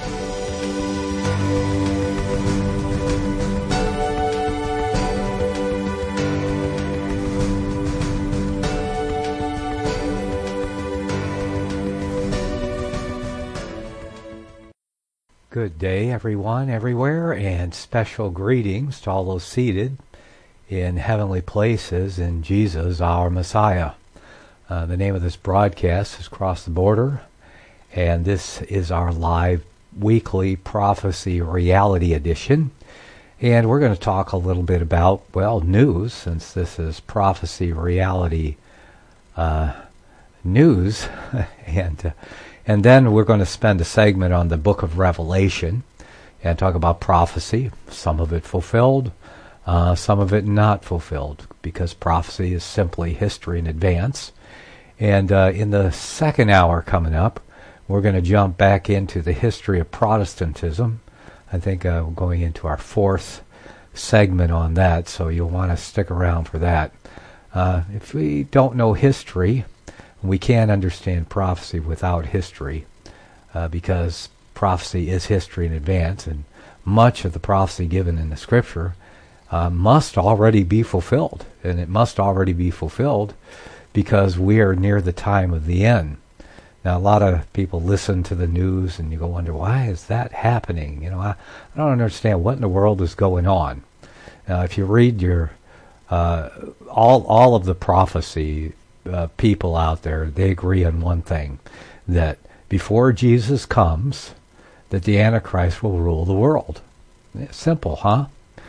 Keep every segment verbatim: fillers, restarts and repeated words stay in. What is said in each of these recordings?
Good day, everyone, everywhere, and special greetings to all those seated in heavenly places in Jesus, our Messiah. Uh, the name of this broadcast is Cross the Border, and this is our live weekly prophecy reality edition. And we're going to talk a little bit about, well, news, since this is prophecy reality uh, news, and uh, And then we're going to spend a segment on the book of Revelation and talk about prophecy, some of it fulfilled, uh, some of it not fulfilled, because prophecy is simply history in advance. And uh, in the second hour coming up, we're going to jump back into the history of Protestantism. I think uh, we're going into our fourth segment on that, so you'll want to stick around for that. Uh, if we don't know history, we can't understand prophecy without history, uh, because prophecy is history in advance, and much of the prophecy given in the Scripture uh, must already be fulfilled, and it must already be fulfilled because we are near the time of the end. Now, a lot of people listen to the news, and you go wonder, why is that happening? You know, I, I don't understand what in the world is going on. Now, if you read your uh, all all of the prophecy, Uh, people out there, they agree on one thing, that before Jesus comes, that the Antichrist will rule the world. Simple, huh?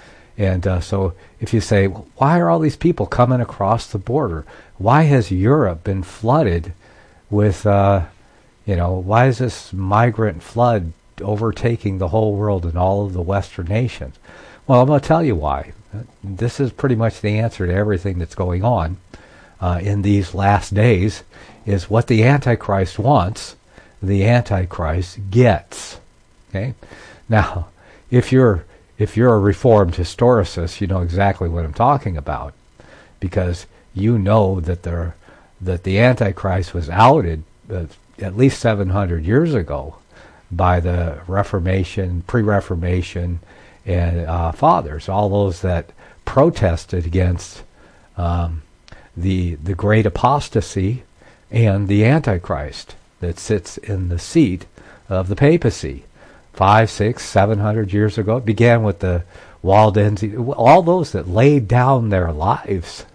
And uh, so if you say, well, why are all these people coming across the border? Why has Europe been flooded with, uh, you know, why is this migrant flood overtaking the whole world and all of the Western nations? Well, I'm going to tell you why. This is pretty much the answer to everything that's going on Uh, in these last days, is what the Antichrist wants, the Antichrist gets. Okay? Now, if you're if you're a Reformed historicist, you know exactly what I'm talking about, because you know that the that the Antichrist was outed uh, at least seven hundred years ago by the Reformation, pre-Reformation, and uh, fathers, all those that protested against Um, the the great apostasy and the Antichrist that sits in the seat of the papacy. Five, six, seven hundred years ago, it began with the Waldenses, all those that laid down their lives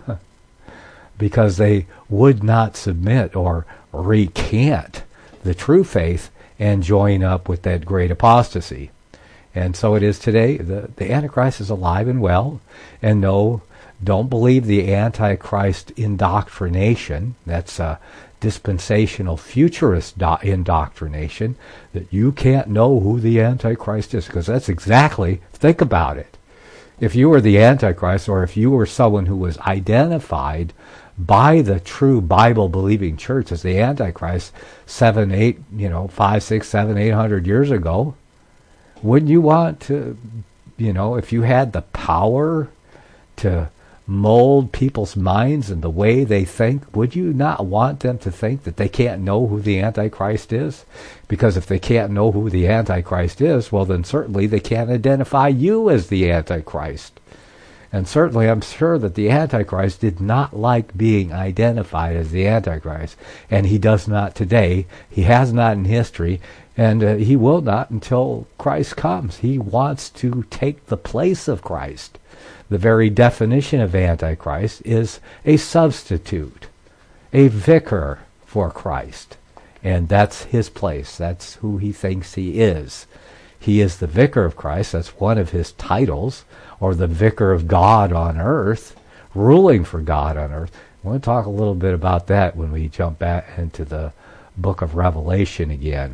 because they would not submit or recant the true faith and join up with that great apostasy. And so it is today. The, the Antichrist is alive and well, and no, don't believe the Antichrist indoctrination. That's a dispensational futurist do- indoctrination, that you can't know who the Antichrist is, because that's exactly, think about it. If you were the Antichrist, or if you were someone who was identified by the true Bible-believing church as the Antichrist seven, eight, you know, five, six, seven, eight hundred years ago, wouldn't you want to, you know, if you had the power to mold people's minds and the way they think, would you not want them to think that they can't know who the Antichrist is? Because if they can't know who the Antichrist is, well, then certainly they can't identify you as the Antichrist. And certainly I'm sure that the Antichrist did not like being identified as the Antichrist, and he does not today. He has not in history, and uh, he will not until Christ comes. He wants to take the place of Christ. The very definition of Antichrist is a substitute, a vicar for Christ. And that's his place. That's who he thinks he is. He is the vicar of Christ. That's one of his titles, or the vicar of God on earth, ruling for God on earth. I want to talk a little bit about that when we jump back into the book of Revelation again.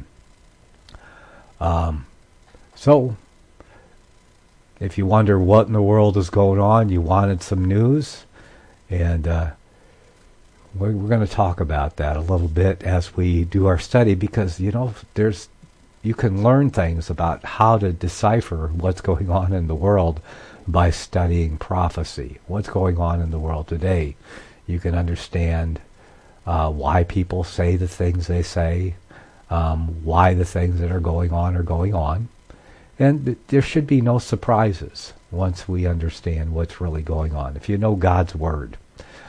Um, so, if you wonder what in the world is going on, you wanted some news, and uh, we're, we're going to talk about that a little bit as we do our study, because, you know, there's you can learn things about how to decipher what's going on in the world by studying prophecy. What's going on in the world today. You can understand uh, why people say the things they say, um, why the things that are going on are going on. And th- there should be no surprises once we understand what's really going on, if you know God's Word.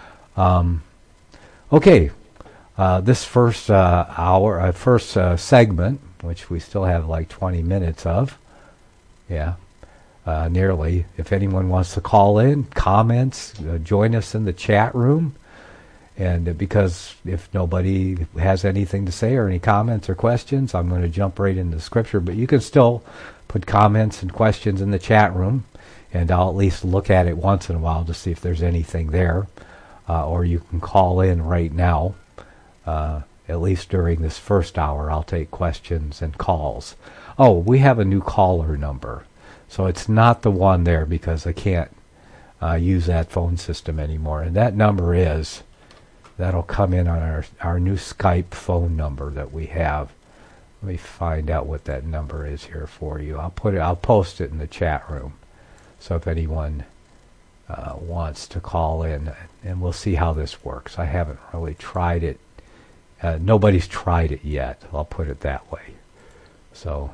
Um, okay, uh, this first uh, hour, uh, first uh, segment, which we still have like twenty minutes of, yeah, uh, nearly. If anyone wants to call in, comments, uh, join us in the chat room. And uh, because if nobody has anything to say or any comments or questions, I'm going to jump right into Scripture. But you can still put comments and questions in the chat room, and I'll at least look at it once in a while to see if there's anything there. Uh, or you can call in right now. Uh, at least during this first hour, I'll take questions and calls. Oh, we have a new caller number. So it's not the one there because I can't uh, use that phone system anymore. And that number is, that'll come in on our, our new Skype phone number that we have. Let me find out what that number is here for you. I'll put it, I'll post it in the chat room. So if anyone uh, wants to call in, and we'll see how this works. I haven't really tried it. Uh, nobody's tried it yet. I'll put it that way. So,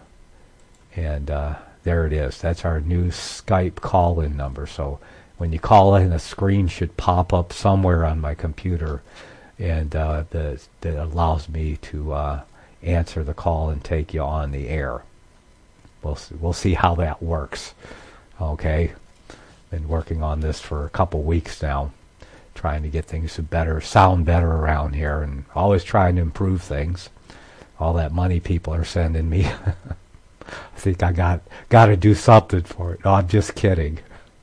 and uh, there it is. That's our new Skype call-in number. So when you call in, a screen should pop up somewhere on my computer, and uh, the, that allows me to uh, answer the call and take you on the air. We'll see, we'll see how that works. Okay, been working on this for a couple weeks now, trying to get things to better sound better around here, and always trying to improve things. All that money people are sending me, I think I got got to do something for it. No, I'm just kidding.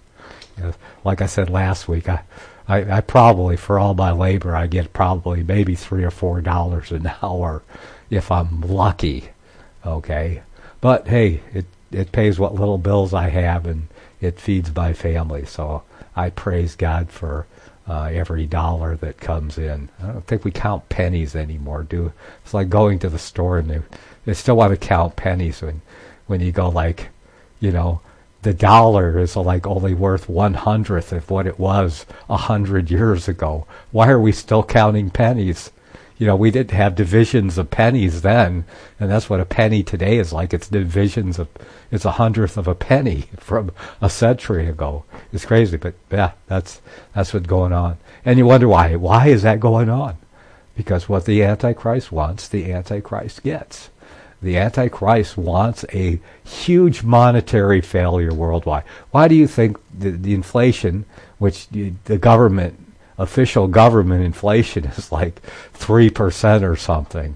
You know, like I said last week, I, I, I probably, for all my labor, I get probably maybe three or four dollars an hour if I'm lucky. Okay, but hey, it it pays what little bills I have, and it feeds my family. So I praise God for uh, every dollar that comes in. I don't think we count pennies anymore, do? It's like going to the store and they, they still want to count pennies when when you go like, you know, the dollar is like only worth one hundredth of what it was a hundred years ago. Why are we still counting pennies? You know, we didn't have divisions of pennies then, and that's what a penny today is like. It's divisions of, it's a hundredth of a penny from a century ago. It's crazy, but yeah, that's that's what's going on. And you wonder why. Why is that going on? Because what the Antichrist wants, the Antichrist gets. The Antichrist wants a huge monetary failure worldwide. Why do you think the, the inflation, which the, the government, official government inflation is like three percent or something?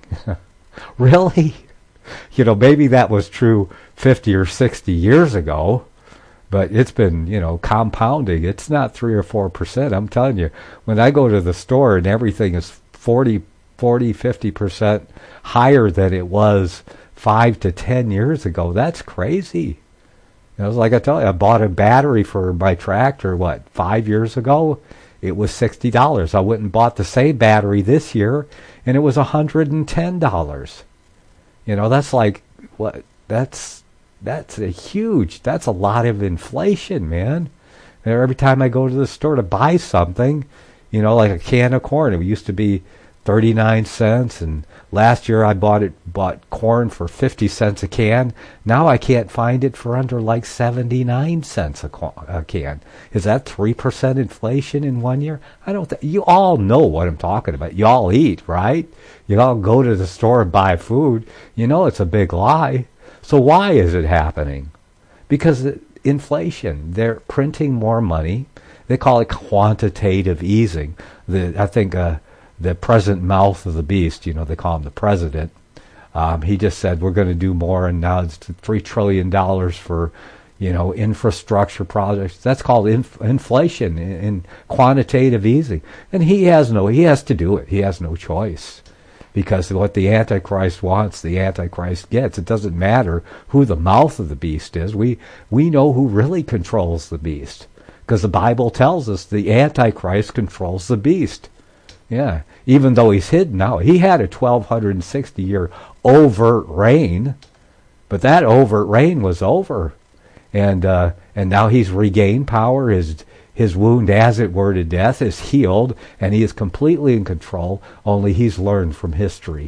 Really? You know, maybe that was true fifty or sixty years ago, but it's been, you know, compounding. It's not three or four percent. I'm telling you, when I go to the store and everything is forty, fifty percent higher than it was five to ten years ago, that's crazy. You know, it's like I tell you, I bought a battery for my tractor, what, five years ago? It was sixty dollars. I went and bought the same battery this year, and it was one hundred ten dollars. You know, that's like, what, that's, that's a huge, that's a lot of inflation, man. And every time I go to the store to buy something, you know, like a can of corn, it used to be thirty-nine cents, and last year I bought it bought corn for fifty cents a can. Now I can't find it for under like seventy-nine cents a, co- a can. Is that three percent inflation in one year? I don't think, you all know what I'm talking about. You all eat, right? You all go to the store and buy food. You know it's a big lie. So why is it happening? Because the inflation, they're printing more money. They call it quantitative easing. The, I think uh, the present mouth of the beast, you know, they call him the president. Um, he just said we're going to do more, and now it's three trillion dollars for, you know, infrastructure projects. That's called inf- inflation in, in quantitative easing. And he has no, he has to do it. He has no choice. Because what the Antichrist wants, the Antichrist gets. It doesn't matter who the mouth of the beast is. We we know who really controls the beast. Because the Bible tells us the Antichrist controls the beast. Yeah, even though he's hidden now. He had a twelve sixty year overt reign, but that overt reign was over. And uh, and now he's regained power. His his wound, as it were, to death is healed, and he is completely in control, only he's learned from history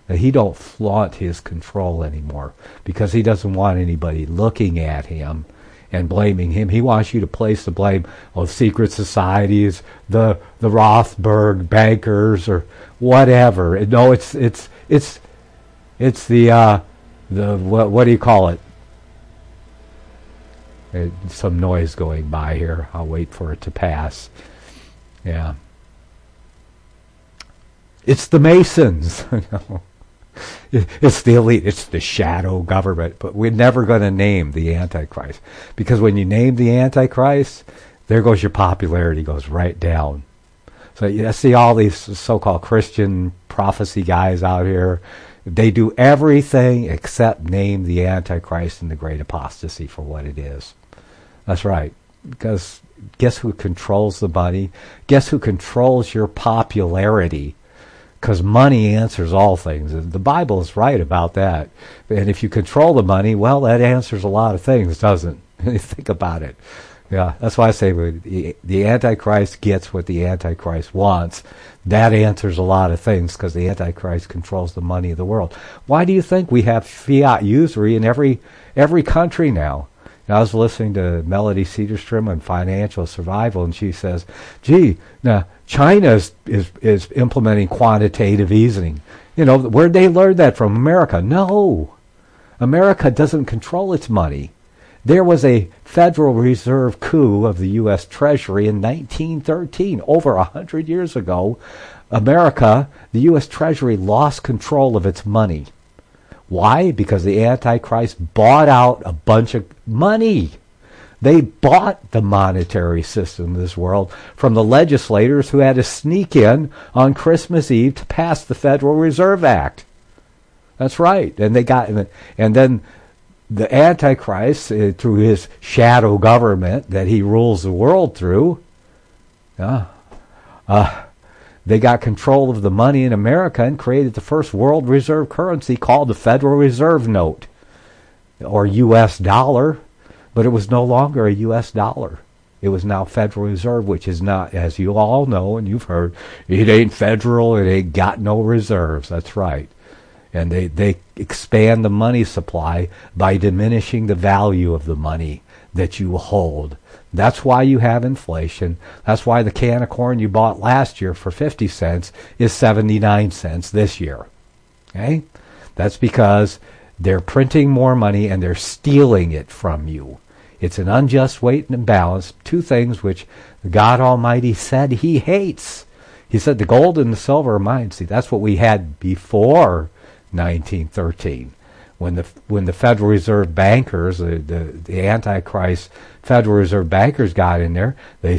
that he don't flaunt his control anymore because he doesn't want anybody looking at him and blaming him. He wants you to place the blame on secret societies, the the Rothberg bankers, or whatever. No, it's it's it's it's the uh, the what what do you call it? Uh, some noise going by here. I'll wait for it to pass. Yeah. It's the Masons. It's the elite. It's the shadow government. But we're never going to name the Antichrist. Because when you name the Antichrist, there goes your popularity goes right down. So you see all these so-called Christian prophecy guys out here. They do everything except name the Antichrist and the great apostasy for what it is. That's right. Because guess who controls the money? Guess who controls your popularity? Because money answers all things. The Bible is right about that. And if you control the money, well, that answers a lot of things, doesn't it? Think about it. Yeah, that's why I say the, the Antichrist gets what the Antichrist wants. That answers a lot of things because the Antichrist controls the money of the world. Why do you think we have fiat usury in every every country now? I was listening to Melody Cedarstrom on Financial Survival, and she says, gee, now China is, is, is implementing quantitative easing. You know, where'd they learn that from? America? No. America doesn't control its money. There was a Federal Reserve coup of the U S Treasury in nineteen thirteen, over a hundred years ago. America, the U S Treasury, lost control of its money. Why? Because the Antichrist bought out a bunch of money. They bought the monetary system of this world from the legislators who had to sneak in on Christmas Eve to pass the Federal Reserve Act. That's right. And they got, and then the Antichrist, uh, through his shadow government that he rules the world through, uh, uh, they got control of the money in America and created the first world reserve currency called the Federal Reserve Note, or U S dollar, but it was no longer a U S dollar. It was now Federal Reserve, which is not, as you all know and you've heard, it ain't federal, it ain't got no reserves. That's right. And they, they expand the money supply by diminishing the value of the money that you hold. That's why you have inflation. That's why the can of corn you bought last year for fifty cents is seventy-nine cents this year. Okay? That's because they're printing more money and they're stealing it from you. It's an unjust weight and imbalance, two things which God Almighty said he hates. He said the gold and the silver are mine. See, that's what we had before nineteen thirteen. When the when the Federal Reserve bankers, the, the, the Antichrist Federal Reserve bankers got in there, they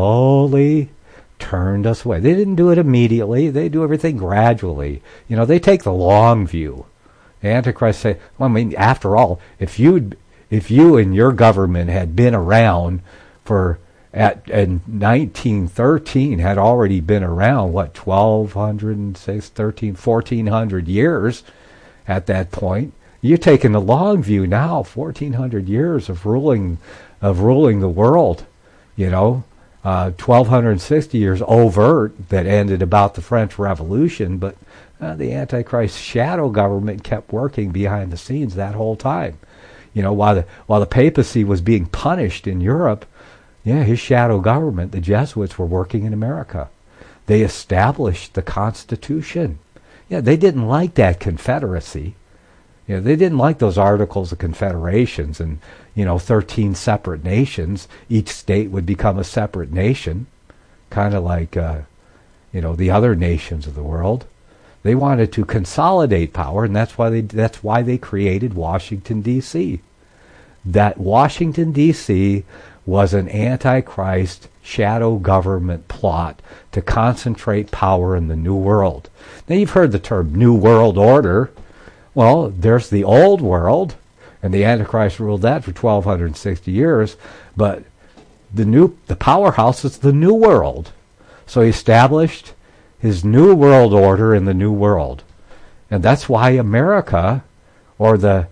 slowly turned us away. They didn't do it immediately. They do everything gradually. You know, they take the long view. The Antichrist say, well, I mean, after all, if you if you and your government had been around for at in nineteen thirteen, had already been around what twelve hundred, thirteen, fourteen hundred years at that point. You're taking the long view now, fourteen hundred years of ruling of ruling the world, you know, uh, twelve sixty years overt that ended about the French Revolution, but uh, the Antichrist shadow government kept working behind the scenes that whole time. You know, while the, while the papacy was being punished in Europe, yeah, his shadow government, the Jesuits, were working in America. They established the Constitution. Yeah, they didn't like that Confederacy. You know, they didn't like those Articles of Confederations and, you know, thirteen separate nations. Each state would become a separate nation, kind of like, uh, you know, the other nations of the world. They wanted to consolidate power, and that's why they that's why they created Washington, D C That Washington, D C was an Antichrist shadow government plot to concentrate power in the New World. Now, you've heard the term New World Order. Well, there's the old world, and the Antichrist ruled that for twelve sixty years, but the new the powerhouse is the New World. So he established his New World Order in the New World. And that's why America, or the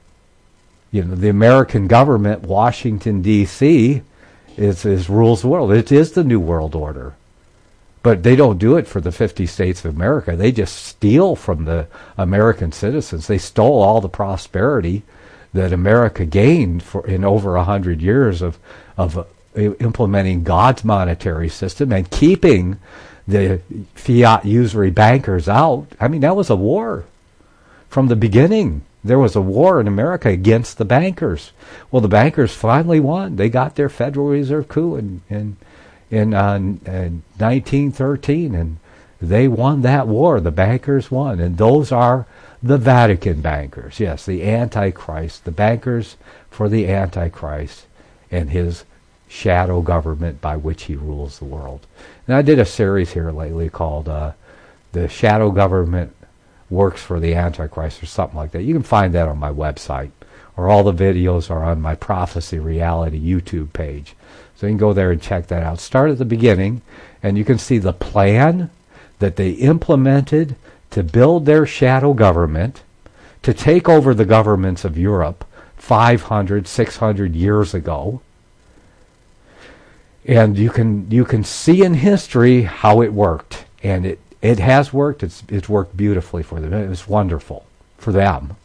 you know the American government, Washington, D C, is, is rules the world. It is the New World Order. But they don't do it for the fifty states of America. They just steal from the American citizens. They stole all the prosperity that America gained for in over a hundred years of of uh, implementing God's monetary system and keeping the fiat usury bankers out. I mean, that was a war from the beginning. There was a war in America against the bankers. Well, the bankers finally won. They got their Federal Reserve coup in in in, uh, in nineteen thirteen, and they won that war. The bankers won, and those are the Vatican bankers. Yes, the Antichrist, the bankers for the Antichrist and his shadow government by which he rules the world. And I did a series here lately called uh, The Shadow Government Works for the Antichrist, or something like that. You can find that on my website, or all the videos are on my Prophecy Reality YouTube page. So you can go there and check that out. Start at the beginning, and you can see the plan that they implemented to build their shadow government, to take over the governments of Europe five hundred, six hundred years ago. And you can you can see in history how it worked. And it, it has worked. It's it's worked beautifully for them. It was wonderful for them.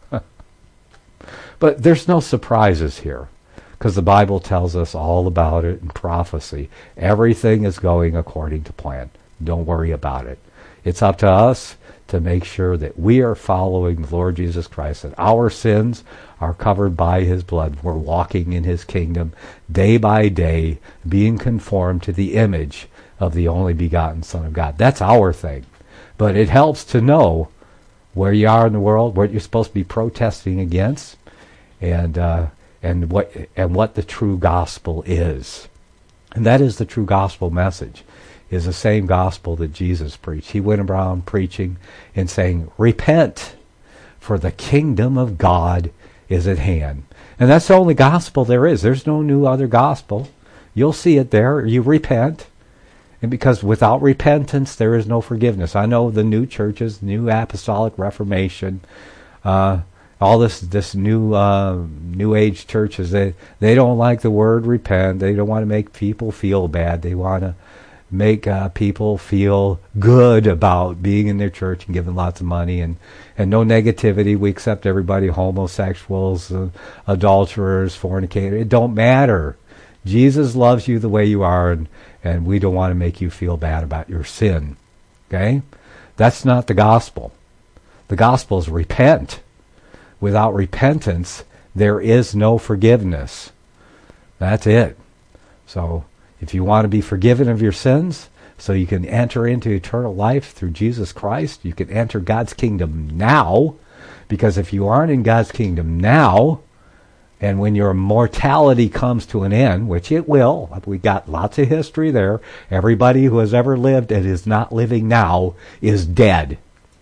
But there's no surprises here, because the Bible tells us all about it in prophecy. Everything is going according to plan. Don't worry about it. It's up to us to make sure that we are following the Lord Jesus Christ, that our sins are covered by his blood. We're walking in his kingdom day by day, being conformed to the image of the only begotten Son of God. That's our thing. But it helps to know where you are in the world, what you're supposed to be protesting against, and uh, and what and what the true gospel is. And that is the true gospel message. Is the same gospel that Jesus preached. He went around preaching and saying, repent, for the kingdom of God is at hand. And that's the only gospel there is. There's no new other gospel. You'll see it there. You repent. And because without repentance, there is no forgiveness. I know the new churches, new apostolic reformation, uh, all this this new uh, new age churches, they, they don't like the word repent. They don't want to make people feel bad. They want to make uh, people feel good about being in their church and giving lots of money, and, and no negativity. We accept everybody, homosexuals, uh, adulterers, fornicators. It don't matter. Jesus loves you the way you are, and, and we don't want to make you feel bad about your sin. Okay? That's not the gospel. The gospel is repent. Without repentance, there is no forgiveness. That's it. So, if you want to be forgiven of your sins, so you can enter into eternal life through Jesus Christ, you can enter God's kingdom now, because if you aren't in God's kingdom now, and when your mortality comes to an end, which it will, we got lots of history there, everybody who has ever lived and is not living now is dead.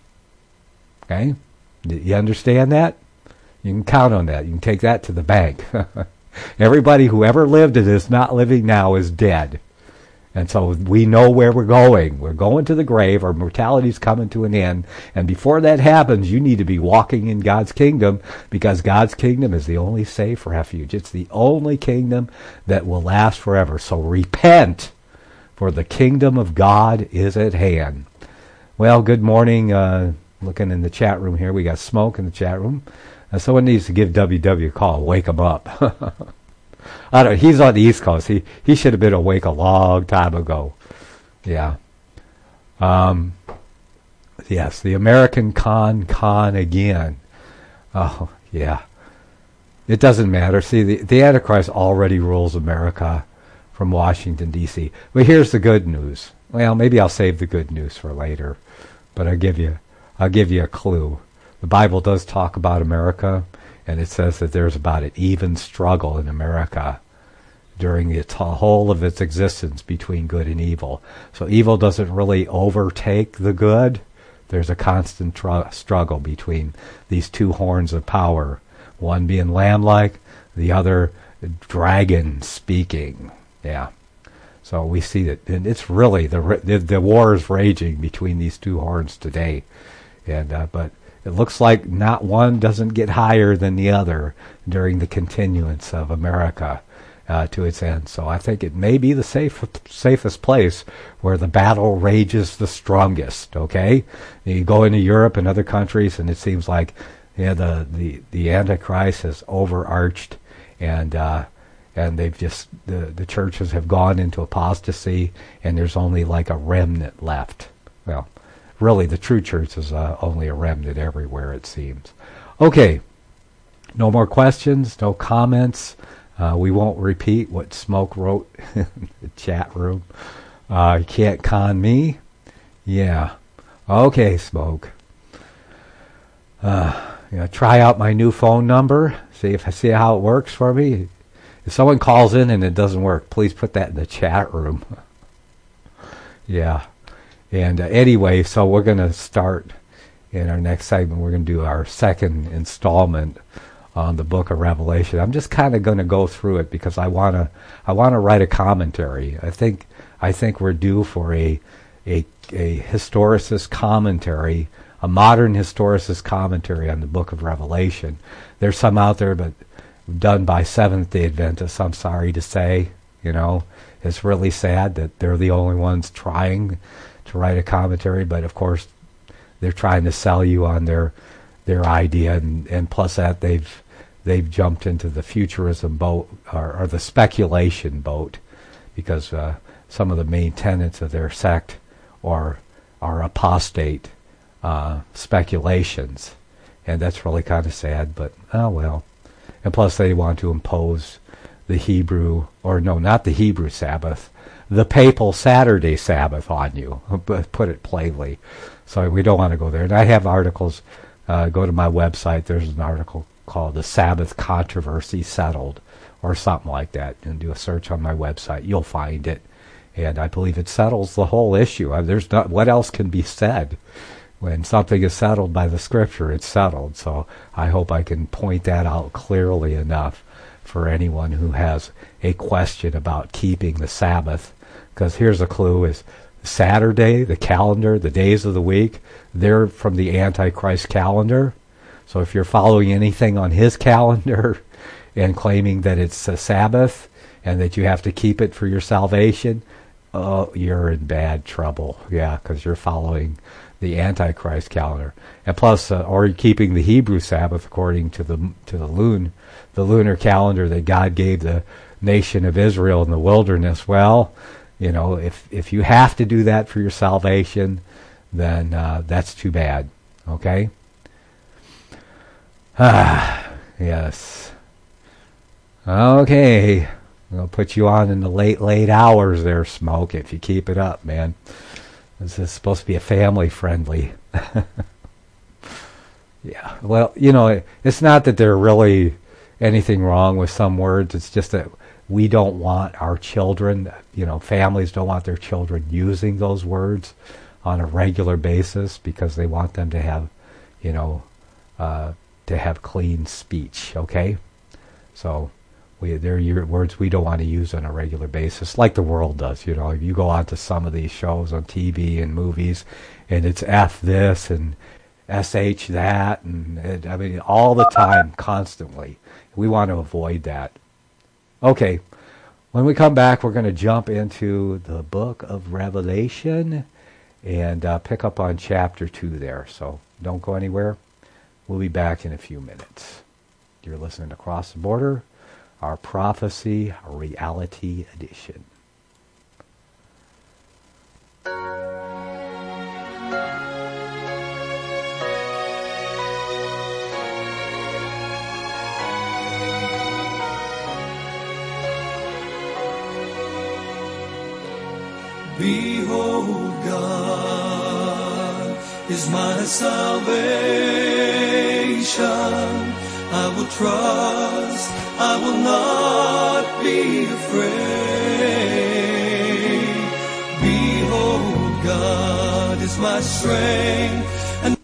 Okay? You understand that? You can count on that. You can take that to the bank. Everybody who ever lived and is not living now is dead. And so we know where we're going. We're going to the grave. Our mortality's coming to an end. And before that happens, you need to be walking in God's kingdom, because God's kingdom is the only safe refuge. It's the only kingdom that will last forever. So repent, for the kingdom of God is at hand. Well, good morning. Uh, looking in the chat room here. We got Smoke in the chat room. Uh, someone needs to give W W a call, wake him up. I don't. He's on the East Coast. He he should have been awake a long time ago. Yeah. Um. Yes, the American con con again. Oh yeah. It doesn't matter. See, the the Antichrist already rules America from Washington D C But here's the good news. Well, maybe I'll save the good news for later, but I'll give you I'll give you a clue. The Bible does talk about America, and it says that there's about an even struggle in America during the t- whole of its existence between good and evil. So evil doesn't really overtake the good. There's a constant tr- struggle between these two horns of power, one being lamb-like, the other dragon speaking. Yeah. So we see that, and it's really, the the, the war is raging between these two horns today. And uh, but it looks like not one doesn't get higher than the other during the continuance of America. uh, to its end. So I think it may be the safe, safest place where the battle rages the strongest, okay? You go into Europe and other countries, and it seems like yeah, the, the, the Antichrist has overarched, and uh, and they've just, the, the churches have gone into apostasy, and there's only like a remnant left. Well, really, the true church is uh, only a remnant everywhere, it seems. Okay, no more questions, no comments. Uh, we won't repeat what Smoke wrote in the chat room. Uh, you can't con me. Yeah. Okay, Smoke. Uh, you know, try out my new phone number. See if I see how it works for me. If someone calls in and it doesn't work, please put that in the chat room. Yeah. And uh, anyway, so we're going to start in our next segment. We're going to do our second installment on the book of Revelation. I'm just kind of going to go through it because I want to I want to write a commentary. I think I think we're due for a a a historicist commentary, a modern historicist commentary on the book of Revelation. There's some out there, but done by Seventh-day Adventists, I'm sorry to say. You know, it's really sad that they're the only ones trying to write a commentary, but of course they're trying to sell you on their their idea, and, and plus that they've they've jumped into the futurism boat, or, or the speculation boat, because uh, some of the main tenets of their sect are are apostate uh, speculations, and that's really kind of sad. But oh well. And plus they want to impose the Hebrew, or no, not the Hebrew Sabbath, the papal Saturday Sabbath on you, put it plainly. So we don't want to go there. And I have articles. Uh, go to my website. There's an article called "The Sabbath Controversy Settled," or something like that. And do a search on my website. You'll find it. And I believe it settles the whole issue. Uh, there's not, what else can be said? When something is settled by the Scripture, it's settled. So I hope I can point that out clearly enough for anyone who has a question about keeping the Sabbath. Because here's a clue: is Saturday, the calendar, the days of the week, they're from the Antichrist calendar. So if you're following anything on his calendar and claiming that it's a Sabbath and that you have to keep it for your salvation, oh, you're in bad trouble. Yeah, because you're following the Antichrist calendar. And plus, uh, or you're keeping the Hebrew Sabbath according to the to the lun, the lunar calendar that God gave the nation of Israel in the wilderness. Well, you know, if if you have to do that for your salvation, then uh, that's too bad. Okay? Ah, yes. Okay. I'll put you on in the late, late hours there, Smoke, if you keep it up, man. This is supposed to be a family-friendly. Yeah. Well, you know, it's not that there really anything wrong with some words. It's just that we don't want our children, you know, families don't want their children using those words on a regular basis because they want them to have, you know, uh, to have clean speech, okay? So we, they're words we don't want to use on a regular basis, like the world does. You know, you go on to some of these shows on T V and movies, and it's F this and S H that, and, and I mean, all the time, constantly. We want to avoid that. Okay, when we come back, we're going to jump into the book of Revelation and uh, pick up on chapter two there. So don't go anywhere. We'll be back in a few minutes. You're listening to Cross the Border, our Prophecy Reality Edition. Behold, God is my salvation. I will trust, I will not be afraid. Behold, God is my strength. And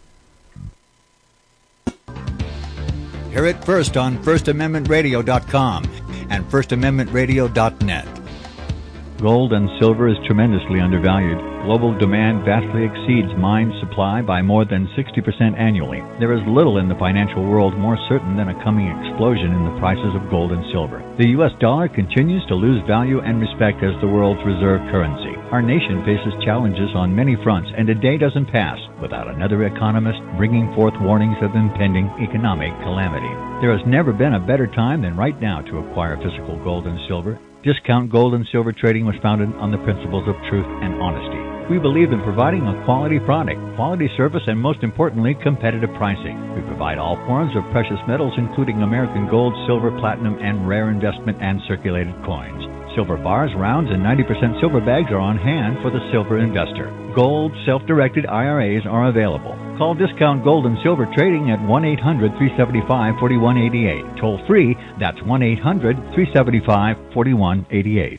Hear it first on first amendment radio dot com and first amendment radio dot net. Gold and silver is tremendously undervalued. global demand vastly exceeds mine supply by more than sixty percent annually, there is little in the financial world more certain than a coming explosion in the prices of gold and silver. The U S dollar continues to lose value and respect as the world's reserve currency. Our nation faces challenges on many fronts, and a day doesn't pass without another economist bringing forth warnings of impending economic calamity. There has never been a better time than right now to acquire physical gold and silver. Discount Gold and Silver Trading was founded on the principles of truth and honesty. We believe in providing a quality product, quality service, and most importantly, competitive pricing. We provide all forms of precious metals, including American gold, silver, platinum, and rare investment and circulated coins. Silver bars, rounds, and ninety percent silver bags are on hand for the silver investor. Gold, self-directed I R As are available. Call Discount Gold and Silver Trading at one eight hundred, three seven five, four one eight eight. Toll free, that's one eight hundred, three seven five, four one eight eight.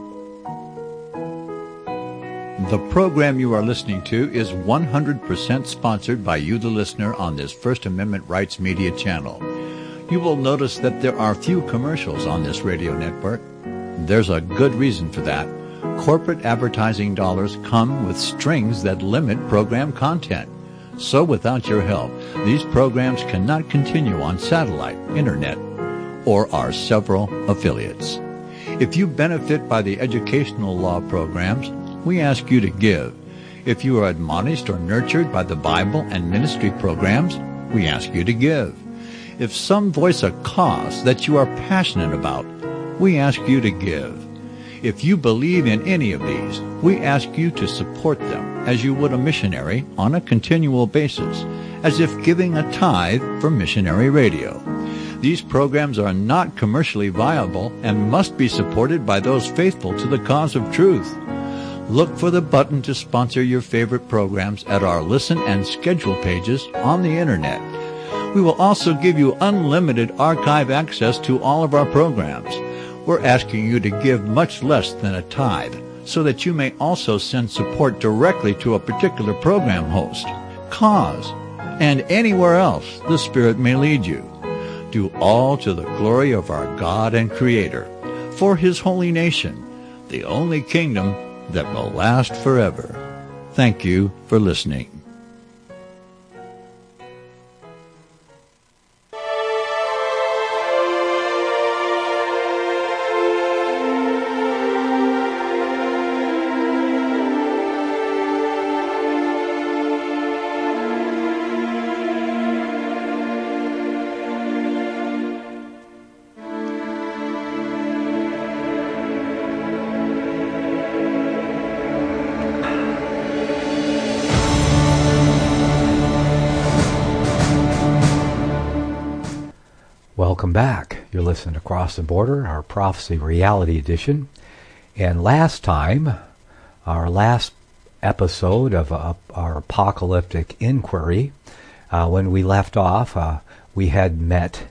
The program you are listening to is one hundred percent sponsored by you, the listener, on this First Amendment Rights Media channel. You will notice that there are few commercials on this radio network. There's a good reason for that. Corporate advertising dollars come with strings that limit program content. So without your help, these programs cannot continue on satellite, internet, or our several affiliates. If you benefit by the educational law programs, we ask you to give. If you are admonished or nurtured by the Bible and ministry programs, we ask you to give. If some voice a cause that you are passionate about, we ask you to give. If you believe in any of these, we ask you to support them as you would a missionary on a continual basis, as if giving a tithe for missionary radio. These programs are not commercially viable and must be supported by those faithful to the cause of truth. Look for the button to sponsor your favorite programs at our listen and schedule pages on the internet. We will also give you unlimited archive access to all of our programs. We're asking you to give much less than a tithe so that you may also send support directly to a particular program host, cause, and anywhere else the Spirit may lead you. Do all to the glory of our God and Creator, for His holy nation, the only kingdom that will last forever. Thank you for listening. Welcome back. You're listening to Across the Border, our Prophecy Reality Edition. And last time, our last episode of uh, our apocalyptic inquiry, uh, when we left off, uh, we had met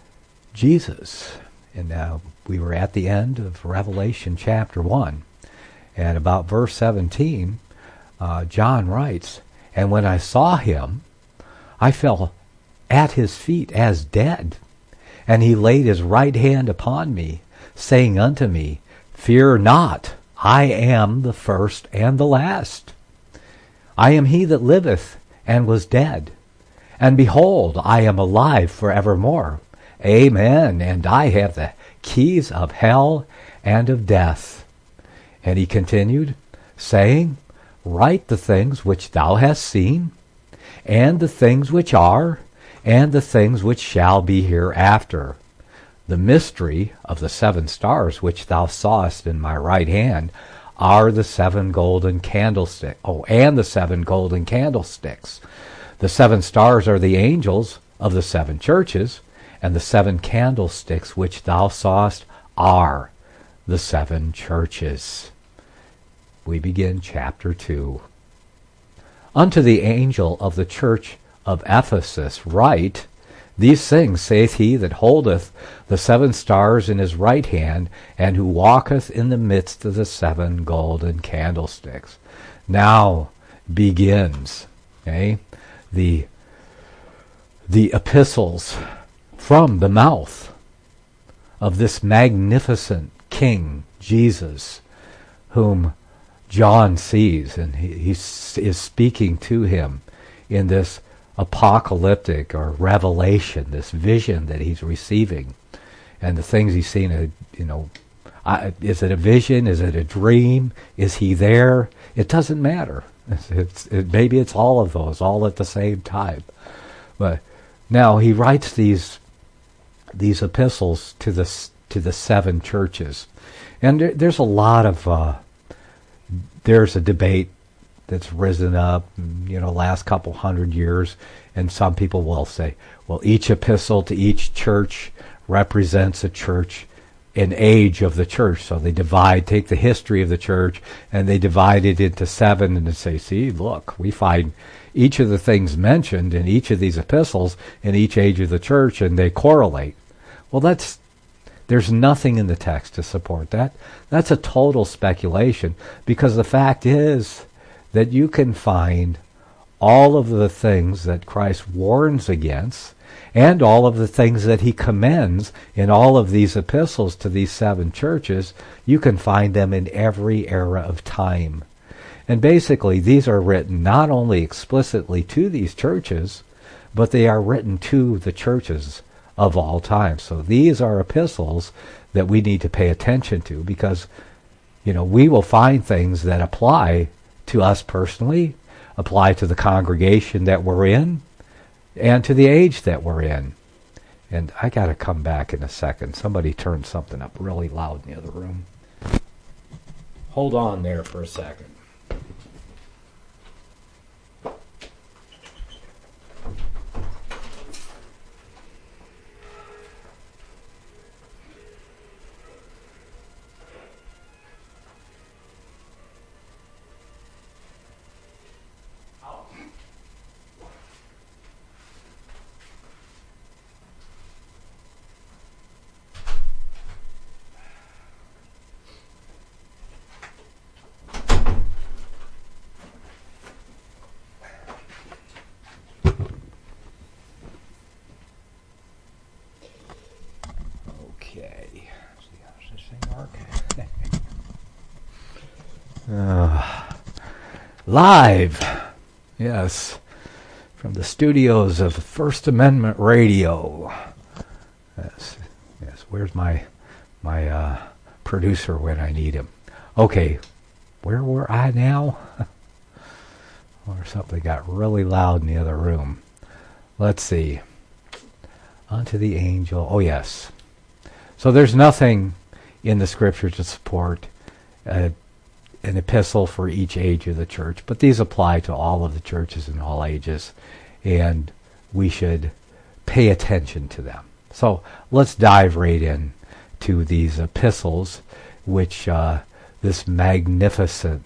Jesus. And uh, we were at the end of Revelation chapter one. And about verse seventeen, uh, John writes, "And when I saw him, I fell at his feet as dead. And he laid his right hand upon me, saying unto me, Fear not, I am the first and the last. I am he that liveth and was dead. And behold, I am alive forevermore. Amen. And I have the keys of hell and of death." And he continued, saying, "Write the things which thou hast seen, and the things which are, and the things which shall be hereafter. The mystery of the seven stars which thou sawest in my right hand are the seven golden candlesticks. Oh, and the seven golden candlesticks. The seven stars are the angels of the seven churches, and the seven candlesticks which thou sawest are the seven churches." We begin chapter two. "Unto the angel of the church of Ephesus write, These things saith he that holdeth the seven stars in his right hand, and who walketh in the midst of the seven golden candlesticks." Now begins okay, the the epistles from the mouth of this magnificent King Jesus, whom John sees, and he, he s- is speaking to him in this apocalyptic or revelation, this vision that he's receiving, and the things he's seen. Uh, you know, I, is it a vision? Is it a dream? Is he there? It doesn't matter. It's, it's, it, maybe it's all of those, all at the same time. But now he writes these these epistles to the to the seven churches, and there, there's a lot of uh, there's a debate that's risen up, you know, last couple hundred years, and some people will say, well, each epistle to each church represents a church, an age of the church. So they divide, take the history of the church, and they divide it into seven, and they say, see, look, we find each of the things mentioned in each of these epistles in each age of the church, and they correlate. Well, that's there's nothing in the text to support that. That's a total speculation, because the fact is that you can find all of the things that Christ warns against and all of the things that he commends in all of these epistles to these seven churches. You can find them in every era of time. And basically, these are written not only explicitly to these churches, but they are written to the churches of all time. So these are epistles that we need to pay attention to, because, you know, we will find things that apply to us personally, apply to the congregation that we're in, and to the age that we're in. And I got to come back in a second. Somebody turned something up really loud in the other room. Hold on there for a second. Uh, live, yes, from the studios of First Amendment Radio. Yes, yes. Where's my my uh, producer when I need him? Okay, where were I now? Or something got really loud in the other room. Let's see. Unto the angel. Oh yes. So there's nothing in the scripture to support uh, an epistle for each age of the church, but these apply to all of the churches in all ages, and we should pay attention to them. So let's dive right in to these epistles, which uh, this magnificent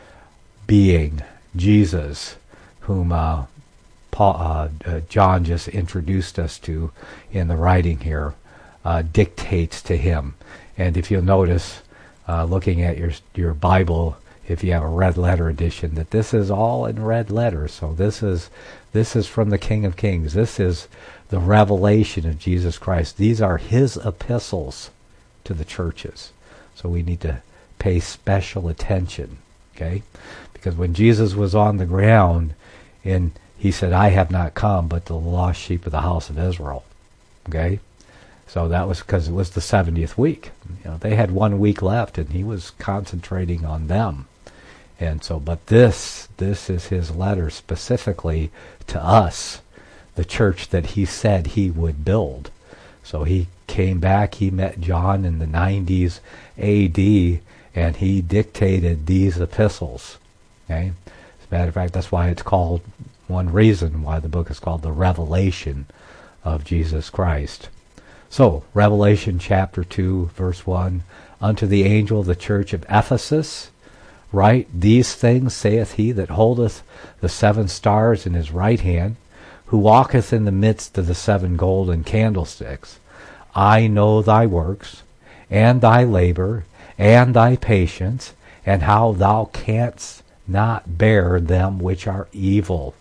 being, Jesus, whom uh, Paul, uh, uh, John just introduced us to in the writing here, uh, dictates to him. And if you'll notice, Uh, looking at your your Bible, if you have a red letter edition, that this is all in red letters. So this is this is from the King of Kings. This is the revelation of Jesus Christ. These are his epistles to the churches. So we need to pay special attention, okay? Because when Jesus was on the ground, and he said, "I have not come but the lost sheep of the house of Israel," okay? So that was because it was the seventieth week. You know, they had one week left, and he was concentrating on them. And so, but this, this is his letter specifically to us, the church that he said he would build. So he came back, he met John in the nineties A D, and he dictated these epistles. Okay? As a matter of fact, that's why it's called, one reason why the book is called The Revelation of Jesus Christ. So, Revelation chapter two, verse one, Unto the angel of the church of Ephesus, write, These things saith he that holdeth the seven stars in his right hand, who walketh in the midst of the seven golden candlesticks. I know thy works, and thy labor, and thy patience, and how thou canst not bear them which are evil.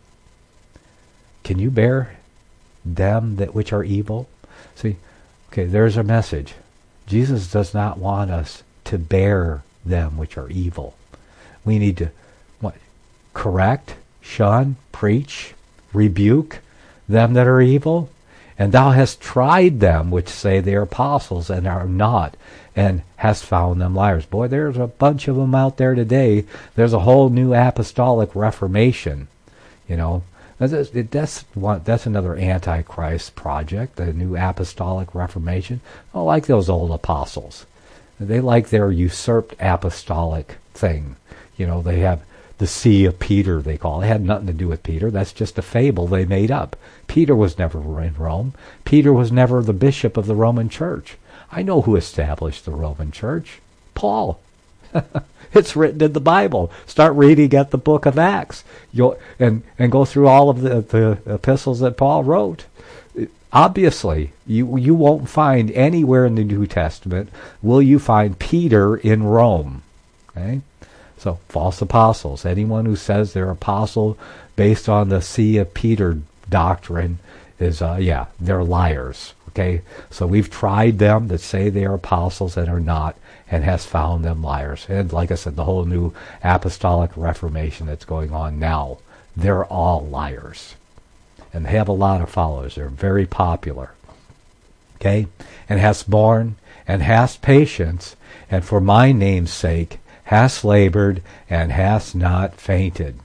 Can you bear them that which are evil? See, okay, there's our message. Jesus does not want us to bear them which are evil. We need to what? Correct, shun, preach, rebuke them that are evil. And thou hast tried them which say they are apostles and are not, and hast found them liars. Boy, there's a bunch of them out there today. There's a whole new apostolic reformation. You know, that's, that's one. That's another Antichrist project, the new apostolic reformation. I like those old apostles. They like their usurped apostolic thing. You know, they have the See of Peter, they call it. It had nothing to do with Peter. That's just a fable they made up. Peter was never in Rome. Peter was never the bishop of the Roman Church. I know who established the Roman Church. Paul. It's written in the Bible. Start reading at the book of Acts. You'll, and, and go through all of the, the epistles that Paul wrote. Obviously, you, you won't find anywhere in the New Testament will you find Peter in Rome. Okay? So, false apostles. Anyone who says they're apostle based on the See of Peter doctrine is, uh, yeah, they're liars. Okay? So we've tried them that say they are apostles and are not, and has found them liars. And like I said, the whole new apostolic reformation that's going on now, they're all liars. And they have a lot of followers. They're very popular. Okay? And hast borne, and hast patience, and for my name's sake, hast labored, and hast not fainted.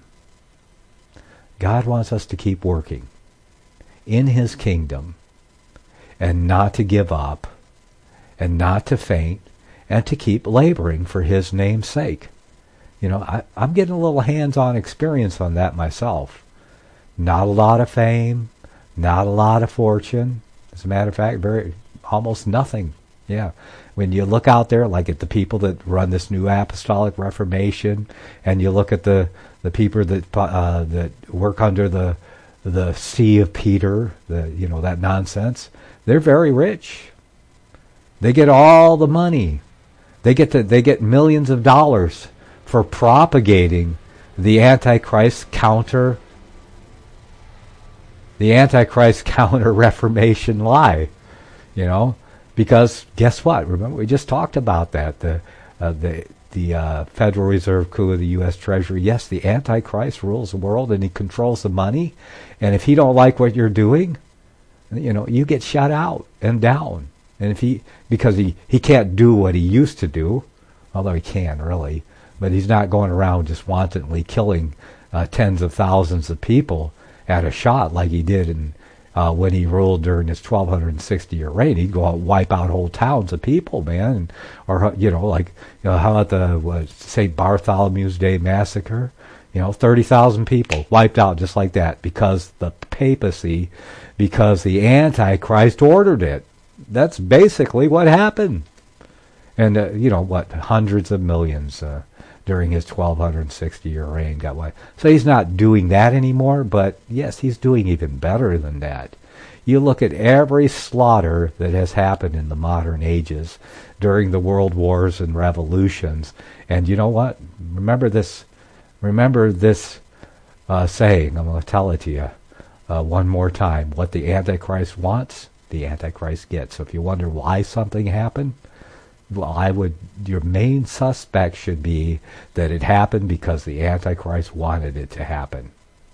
God wants us to keep working in His kingdom, and not to give up, and not to faint, and to keep laboring for His name's sake. You know, I, I'm getting a little hands-on experience on that myself. Not a lot of fame, not a lot of fortune. As a matter of fact, very almost nothing. Yeah. When you look out there, like at the people that run this new apostolic reformation, and you look at the, the people that uh, that work under the the See of Peter, the you know that nonsense, they're very rich. They get all the money. They get to, they get millions of dollars for propagating the Antichrist counter the Antichrist counter Reformation lie. You know. Because guess what? Remember, we just talked about that. The uh, the the uh, Federal Reserve coup of the U S Treasury. Yes, the Antichrist rules the world and he controls the money. And if he don't like what you're doing, you know, you get shut out and down. And if he because he, he can't do what he used to do, although he can really, but he's not going around just wantonly killing uh, tens of thousands of people at a shot like he did in. Uh, when he ruled during his twelve sixty year reign, he'd go out and wipe out whole towns of people, man. And, or, you know, like, you know, how about the what, Saint Bartholomew's Day massacre? You know, thirty thousand people wiped out just like that because the papacy, because the Antichrist ordered it. That's basically what happened. And, uh, you know, what, hundreds of millions uh, during his twelve sixty year reign got wiped. So he's not doing that anymore, but yes, he's doing even better than that. You look at every slaughter that has happened in the modern ages during the world wars and revolutions, and you know what? Remember this, remember this uh, saying, I'm going to tell it to you uh, one more time. What the Antichrist wants, the Antichrist gets. So if you wonder why something happened, well, I would, your main suspect should be that it happened because the Antichrist wanted it to happen.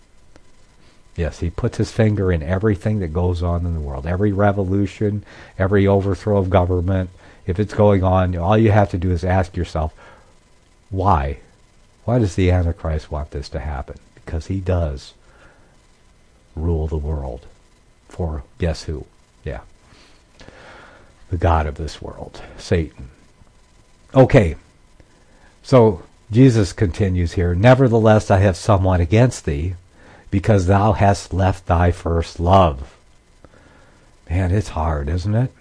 Yes, he puts his finger in everything that goes on in the world. Every revolution, every overthrow of government, if it's going on, all you have to do is ask yourself, why? Why does the Antichrist want this to happen? Because he does rule the world for, guess who? Yeah. The God of this world, Satan. Okay, so Jesus continues here. Nevertheless, I have somewhat against thee, because thou hast left thy first love. Man, it's hard, isn't it?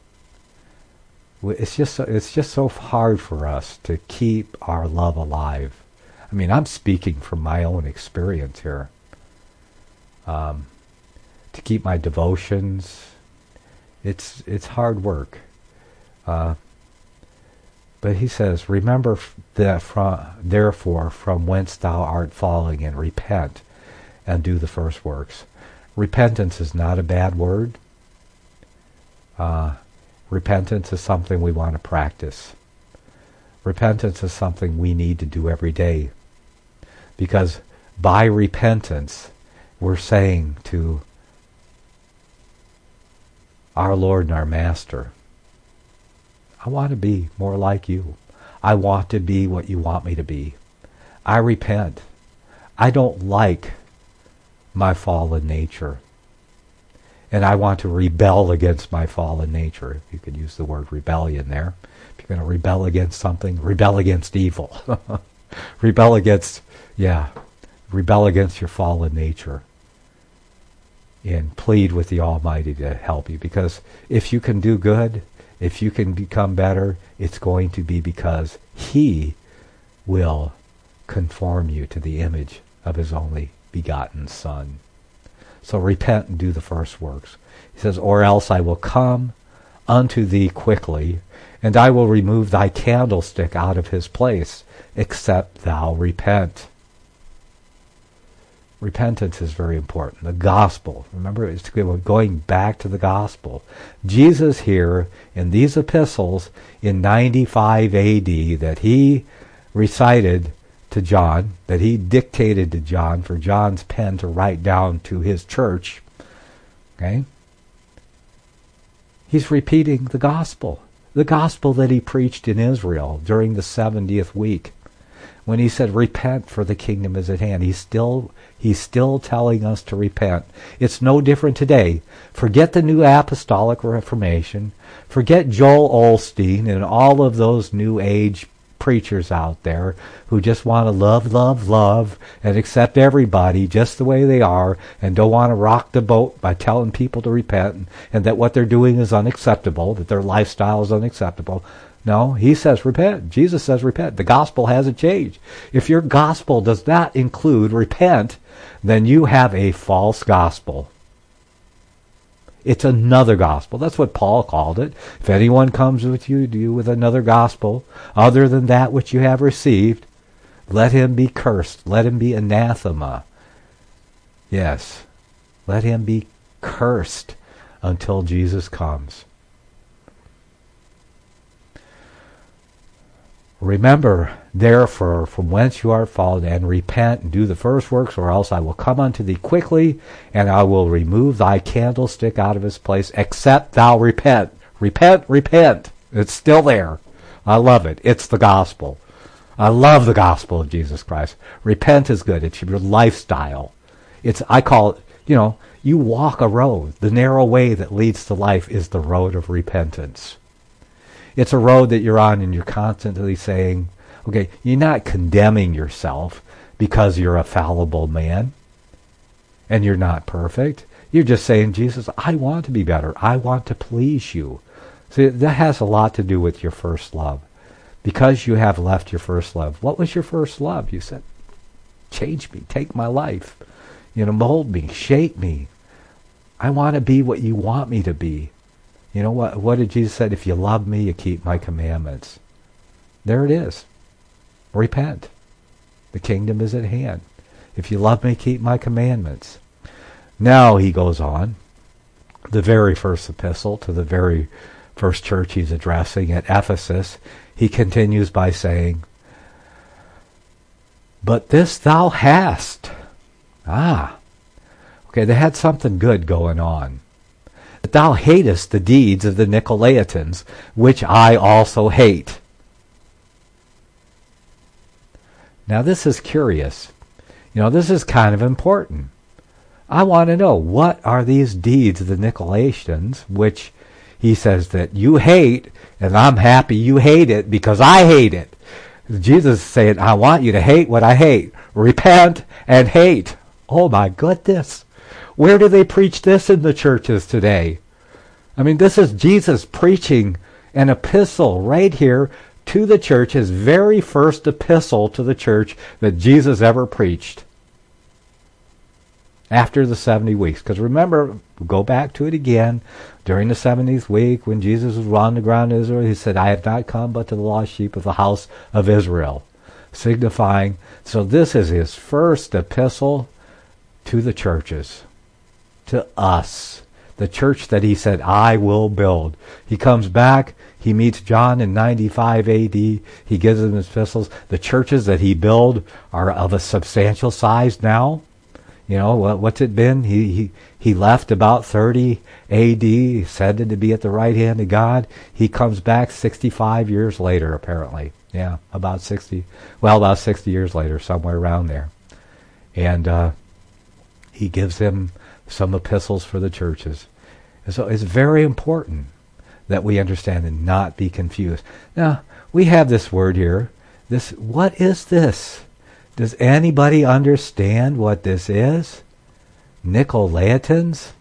It's just so, it's just so hard for us to keep our love alive. I mean, I'm speaking from my own experience here. Um, to keep my devotions. It's it's hard work, uh, but he says, "Remember that from therefore from whence thou art falling, and repent, and do the first works." Repentance is not a bad word. Uh, repentance is something we want to practice. Repentance is something we need to do every day. Because by repentance, we're saying to our Lord and our Master, I want to be more like you. I want to be what you want me to be. I repent. I don't like my fallen nature. And I want to rebel against my fallen nature. If you could use the word rebellion there. If you're going to rebel against something, rebel against evil. Rebel against, yeah, rebel against your fallen nature. And plead with the Almighty to help you. Because if you can do good, if you can become better, it's going to be because He will conform you to the image of His only begotten Son. So repent and do the first works. He says, or else I will come unto thee quickly, and I will remove thy candlestick out of his place, except thou repent. Repentance is very important. The gospel. Remember, it's going back to the gospel. Jesus here, in these epistles in ninety-five A D that he recited to John, that he dictated to John for John's pen to write down to his church, okay? He's repeating the gospel. The gospel that he preached in Israel during the seventieth week. When he said, repent for the kingdom is at hand. He's still, he's still telling us to repent. It's no different today. Forget the New Apostolic Reformation. Forget Joel Osteen and all of those New Age preachers out there who just want to love, love, love and accept everybody just the way they are and don't want to rock the boat by telling people to repent and, and that what they're doing is unacceptable, that their lifestyle is unacceptable. No, he says repent. Jesus says repent. The gospel hasn't changed. If your gospel does not include repent, then you have a false gospel. It's another gospel. That's what Paul called it. If anyone comes with you, you with another gospel, other than that which you have received, let him be cursed. Let him be anathema. Yes, let him be cursed until Jesus comes. Remember, therefore, from whence you are fallen, and repent, and do the first works, or else I will come unto thee quickly, and I will remove thy candlestick out of his place, except thou repent. Repent, repent. It's still there. I love it. It's the gospel. I love the gospel of Jesus Christ. Repent is good. It's your lifestyle. It's, I call it, you know, you walk a road. The narrow way that leads to life is the road of repentance. It's a road that you're on and you're constantly saying, okay, you're not condemning yourself because you're a fallible man and you're not perfect. You're just saying, Jesus, I want to be better. I want to please you. See, that has a lot to do with your first love. Because you have left your first love. What was your first love? You said, change me, take my life, you know, mold me, shape me. I want to be what you want me to be. You know what? What did Jesus say? If you love me, you keep my commandments. There it is. Repent. The kingdom is at hand. If you love me, keep my commandments. Now he goes on. The very first epistle to the very first church he's addressing at Ephesus, he continues by saying, but this thou hast. Ah. Okay, they had something good going on. That thou hatest the deeds of the Nicolaitans, which I also hate. Now this is curious. You know, this is kind of important. I want to know, what are these deeds of the Nicolaitans, which he says that you hate, and I'm happy you hate it because I hate it. Jesus is saying, I want you to hate what I hate. Repent and hate. Oh my goodness. Where do they preach this in the churches today? I mean, this is Jesus preaching an epistle right here to the church, his very first epistle to the church that Jesus ever preached after the seventy weeks. Because remember, go back to it again, during the seventieth week when Jesus was on the ground in Israel, he said, I have not come but to the lost sheep of the house of Israel. Signifying, so this is his first epistle to the churches. To us, the church that he said, I will build. He comes back He meets John in ninety-five A D. He gives him his epistles. The churches that he built are of a substantial size now. You know, what, what's it been? He, he he left about thirty A D, said to be at the right hand of God. He comes back sixty-five years later, apparently. Yeah, about sixty. Well, about sixty years later, somewhere around there. And uh, he gives him some epistles for the churches. And so it's very important that we understand and not be confused. Now, we have this word here. This, what is this? Does anybody understand what this is? Nicolaitans?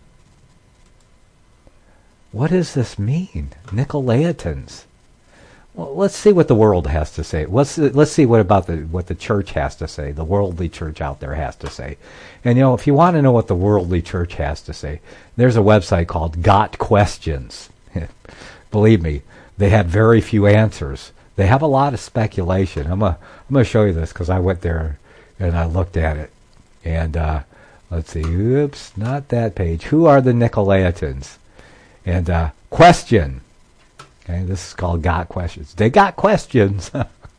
What does this mean? Nicolaitans. Well, let's see what the world has to say. Let's let's see what about the what the church has to say. The worldly church out there has to say. And you know, if you want to know what the worldly church has to say, there's a website called Got Questions. Believe me, they have very few answers. They have a lot of speculation. I'm gonna I'm gonna show you this because I went there and I looked at it. And uh, let's see. Oops, not that page. Who are the Nicolaitans? And uh, question. Okay, this is called Got Questions. They got questions.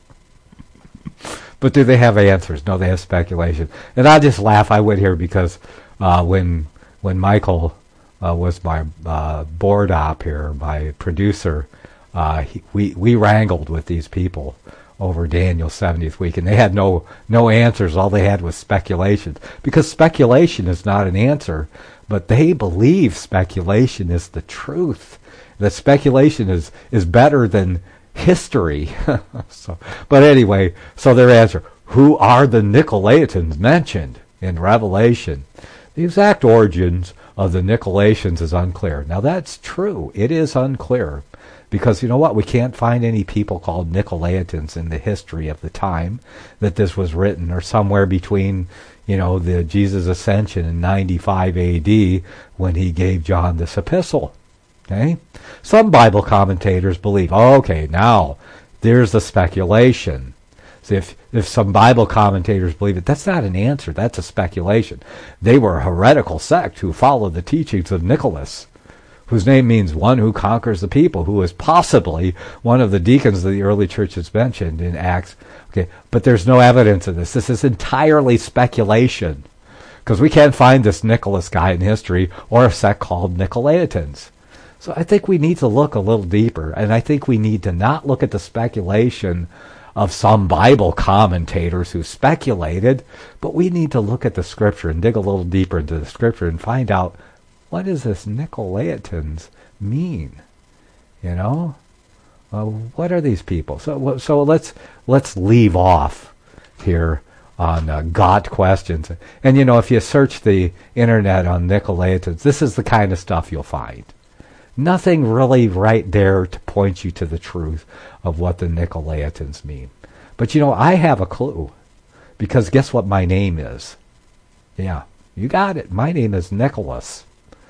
But do they have answers? No, they have speculation. And I just laugh. I went here because uh, when when Michael uh, was my uh, board op here, my producer, uh, he, we we wrangled with these people over Daniel's seventieth week, and they had no no answers. All they had was speculation, because speculation is not an answer, but they believe speculation is the truth. That speculation is, is better than history. so, but anyway, so their answer, who are the Nicolaitans mentioned in Revelation? The exact origins of the Nicolaitans is unclear. Now that's true. It is unclear. Because you know what? We can't find any people called Nicolaitans in the history of the time that this was written, or somewhere between, you know, the Jesus ascension in ninety-five A D when he gave John this epistle. Okay? Some Bible commentators believe, oh, okay, now there's the speculation. So if, if some Bible commentators believe it, that's not an answer, that's a speculation. They were a heretical sect who followed the teachings of Nicholas, whose name means one who conquers the people, who is possibly one of the deacons of the early church that's mentioned in Acts. Okay, but there's no evidence of this. This is entirely speculation, because we can't find this Nicholas guy in history or a sect called Nicolaitans. So I think we need to look a little deeper, and I think we need to not look at the speculation of some Bible commentators who speculated, but we need to look at the Scripture and dig a little deeper into the Scripture and find out, what does this Nicolaitans mean? You know, uh, what are these people? So, so let's let's leave off here on uh, Got Questions. And you know, if you search the internet on Nicolaitans, this is the kind of stuff you'll find. Nothing really right there to point you to the truth of what the Nicolaitans mean. But you know, I have a clue, because guess what my name is? Yeah, you got it. My name is Nicholas.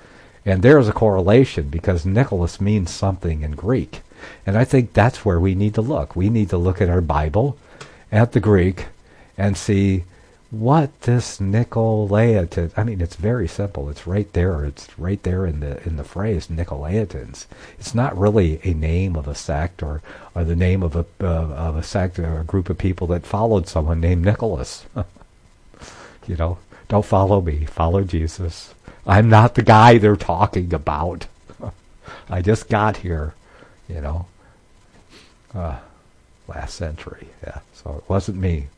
And there's a correlation, because Nicholas means something in Greek. And I think that's where we need to look. We need to look at our Bible, at the Greek, and see what this Nicolaitans, I mean, it's very simple. It's right there. It's right there in the in the phrase Nicolaitans. It's not really a name of a sect, or, or the name of a uh, of a sect or a group of people that followed someone named Nicholas. You know, don't follow me. Follow Jesus. I'm not the guy they're talking about. I just got here, you know, uh, last century. Yeah, so it wasn't me.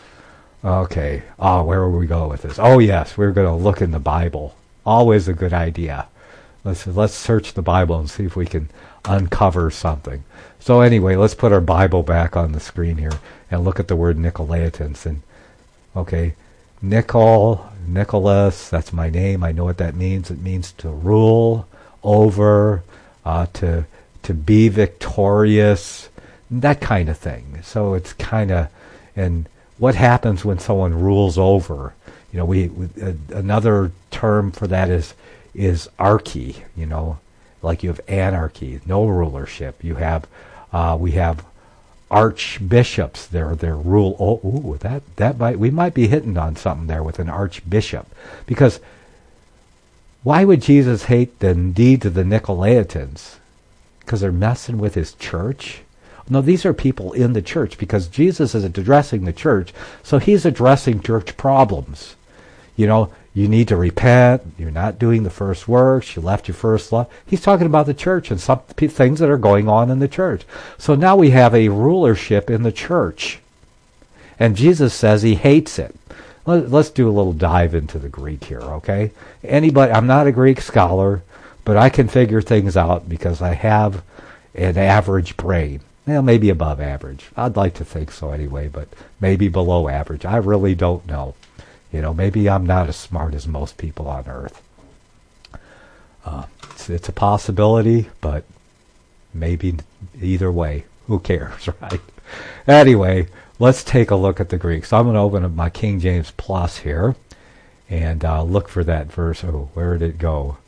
Okay. Oh, where will we go with this? Oh, yes, we're going to look in the Bible. Always a good idea. Let's let's search the Bible and see if we can uncover something. So anyway, let's put our Bible back on the screen here and look at the word Nicolaitans. And okay, Nicol, Nicholas, that's my name. I know what that means. It means to rule over, uh, to to be victorious, that kind of thing. So it's kind of, and what happens when someone rules over? You know, we, we uh, another term for that is is archy. You know, like you have anarchy, no rulership. You have uh, we have archbishops. Their their rule. Oh, ooh, that that might we might be hitting on something there with an archbishop, because why would Jesus hate the deeds of the Nicolaitans? because they're messing with his church? No, these are people in the church, because Jesus is addressing the church, so he's addressing church problems. You know, you need to repent, you're not doing the first works, you left your first love. He's talking about the church and some p- things that are going on in the church. So now we have a rulership in the church. And Jesus says he hates it. Let, let's do a little dive into the Greek here, okay? Anybody, I'm not a Greek scholar, but I can figure things out because I have an average brain. Well, maybe above average. I'd like to think so anyway, but maybe below average. I really don't know. You know, maybe I'm not as smart as most people on earth. Uh, it's, it's a possibility, but maybe either way. Who cares, right? Anyway, let's take a look at the Greek. So I'm going to open up my King James Plus here and uh, look for that verse. Oh, where did it go?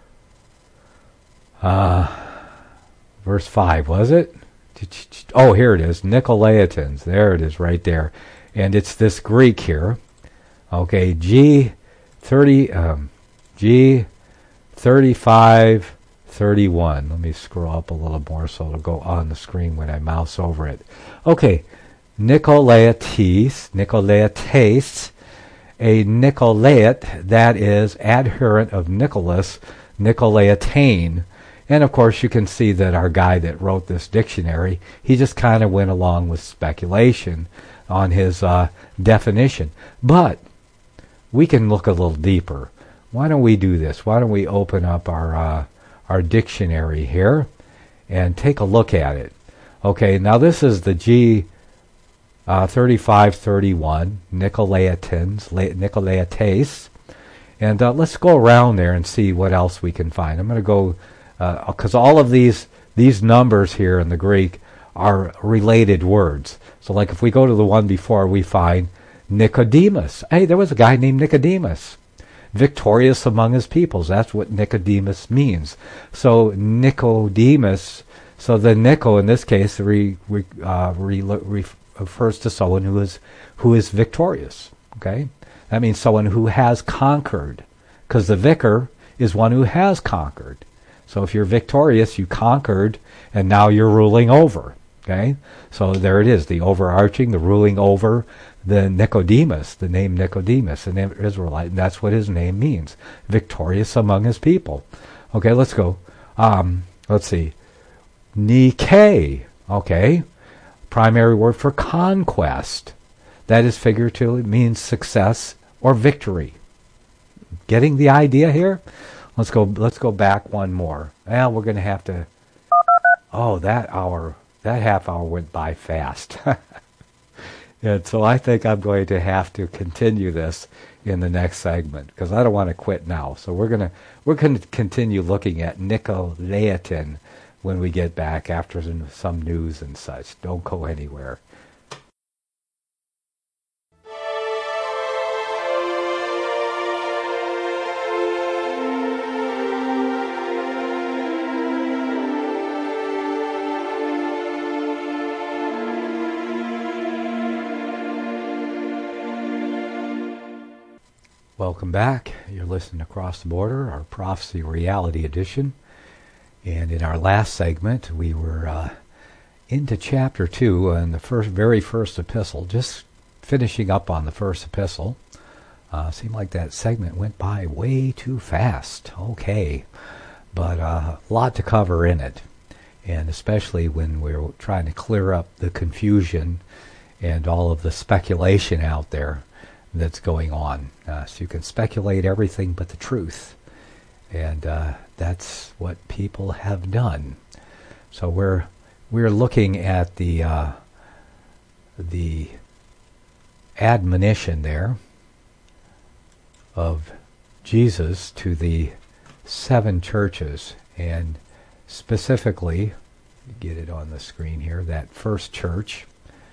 Uh, verse five, was it? Oh, here it is. Nicolaitans. There it is right there. And it's this Greek here. Okay, G thirty, um, G thirty-five thirty-one. Let me scroll up a little more so it'll go on the screen when I mouse over it. Okay, Nicolaites, Nicolaites, a Nicolait, that is adherent of Nicholas, Nicolaitan. And of course you can see that our guy that wrote this dictionary, he just kind of went along with speculation on his uh, definition. But we can look a little deeper. Why don't we do this? Why don't we open up our uh, our dictionary here and take a look at it? Okay, now this is the G uh, thirty-five thirty-one, Nicolaitans, Nicolaites. And uh, let's go around there and see what else we can find. I'm going to go, because uh, all of these these numbers here in the Greek are related words. So like if we go to the one before, we find Nicodemus. Hey, there was a guy named Nicodemus. Victorious among his peoples. That's what Nicodemus means. So Nicodemus, so the Nico in this case re, re, uh, re, re, refers to someone who is who is victorious. Okay, that means someone who has conquered, because the vicar is one who has conquered. So if you're victorious, you conquered, and now you're ruling over. Okay, so there it is, the overarching, the ruling over. The Nicodemus, the name Nicodemus, an Israelite, and that's what his name means. Victorious among his people. Okay, let's go. Um, let's see. Nike. Okay. Primary word for conquest. That is figuratively means success or victory. Getting the idea here? Let's go let's go back one more. Well, we're gonna have to Oh, that hour that half hour went by fast. And so I think I'm going to have to continue this in the next segment because I don't want to quit now. So we're gonna we're going to continue looking at Nicolaitan when we get back after some, some news and such. Don't go anywhere. Welcome back. You're listening Across the Border, our Prophecy Reality Edition. And in our last segment, we were uh, into chapter two and the first, very first epistle, just finishing up on the first epistle. Uh, seemed like that segment went by way too fast. Okay. But uh, a lot to cover in it. And especially when we're trying to clear up the confusion and all of the speculation out there that's going on. Uh, so you can speculate everything but the truth. And uh, that's what people have done. So we're we're looking at the uh, the admonition there of Jesus to the seven churches, and specifically, get it on the screen here, that first church.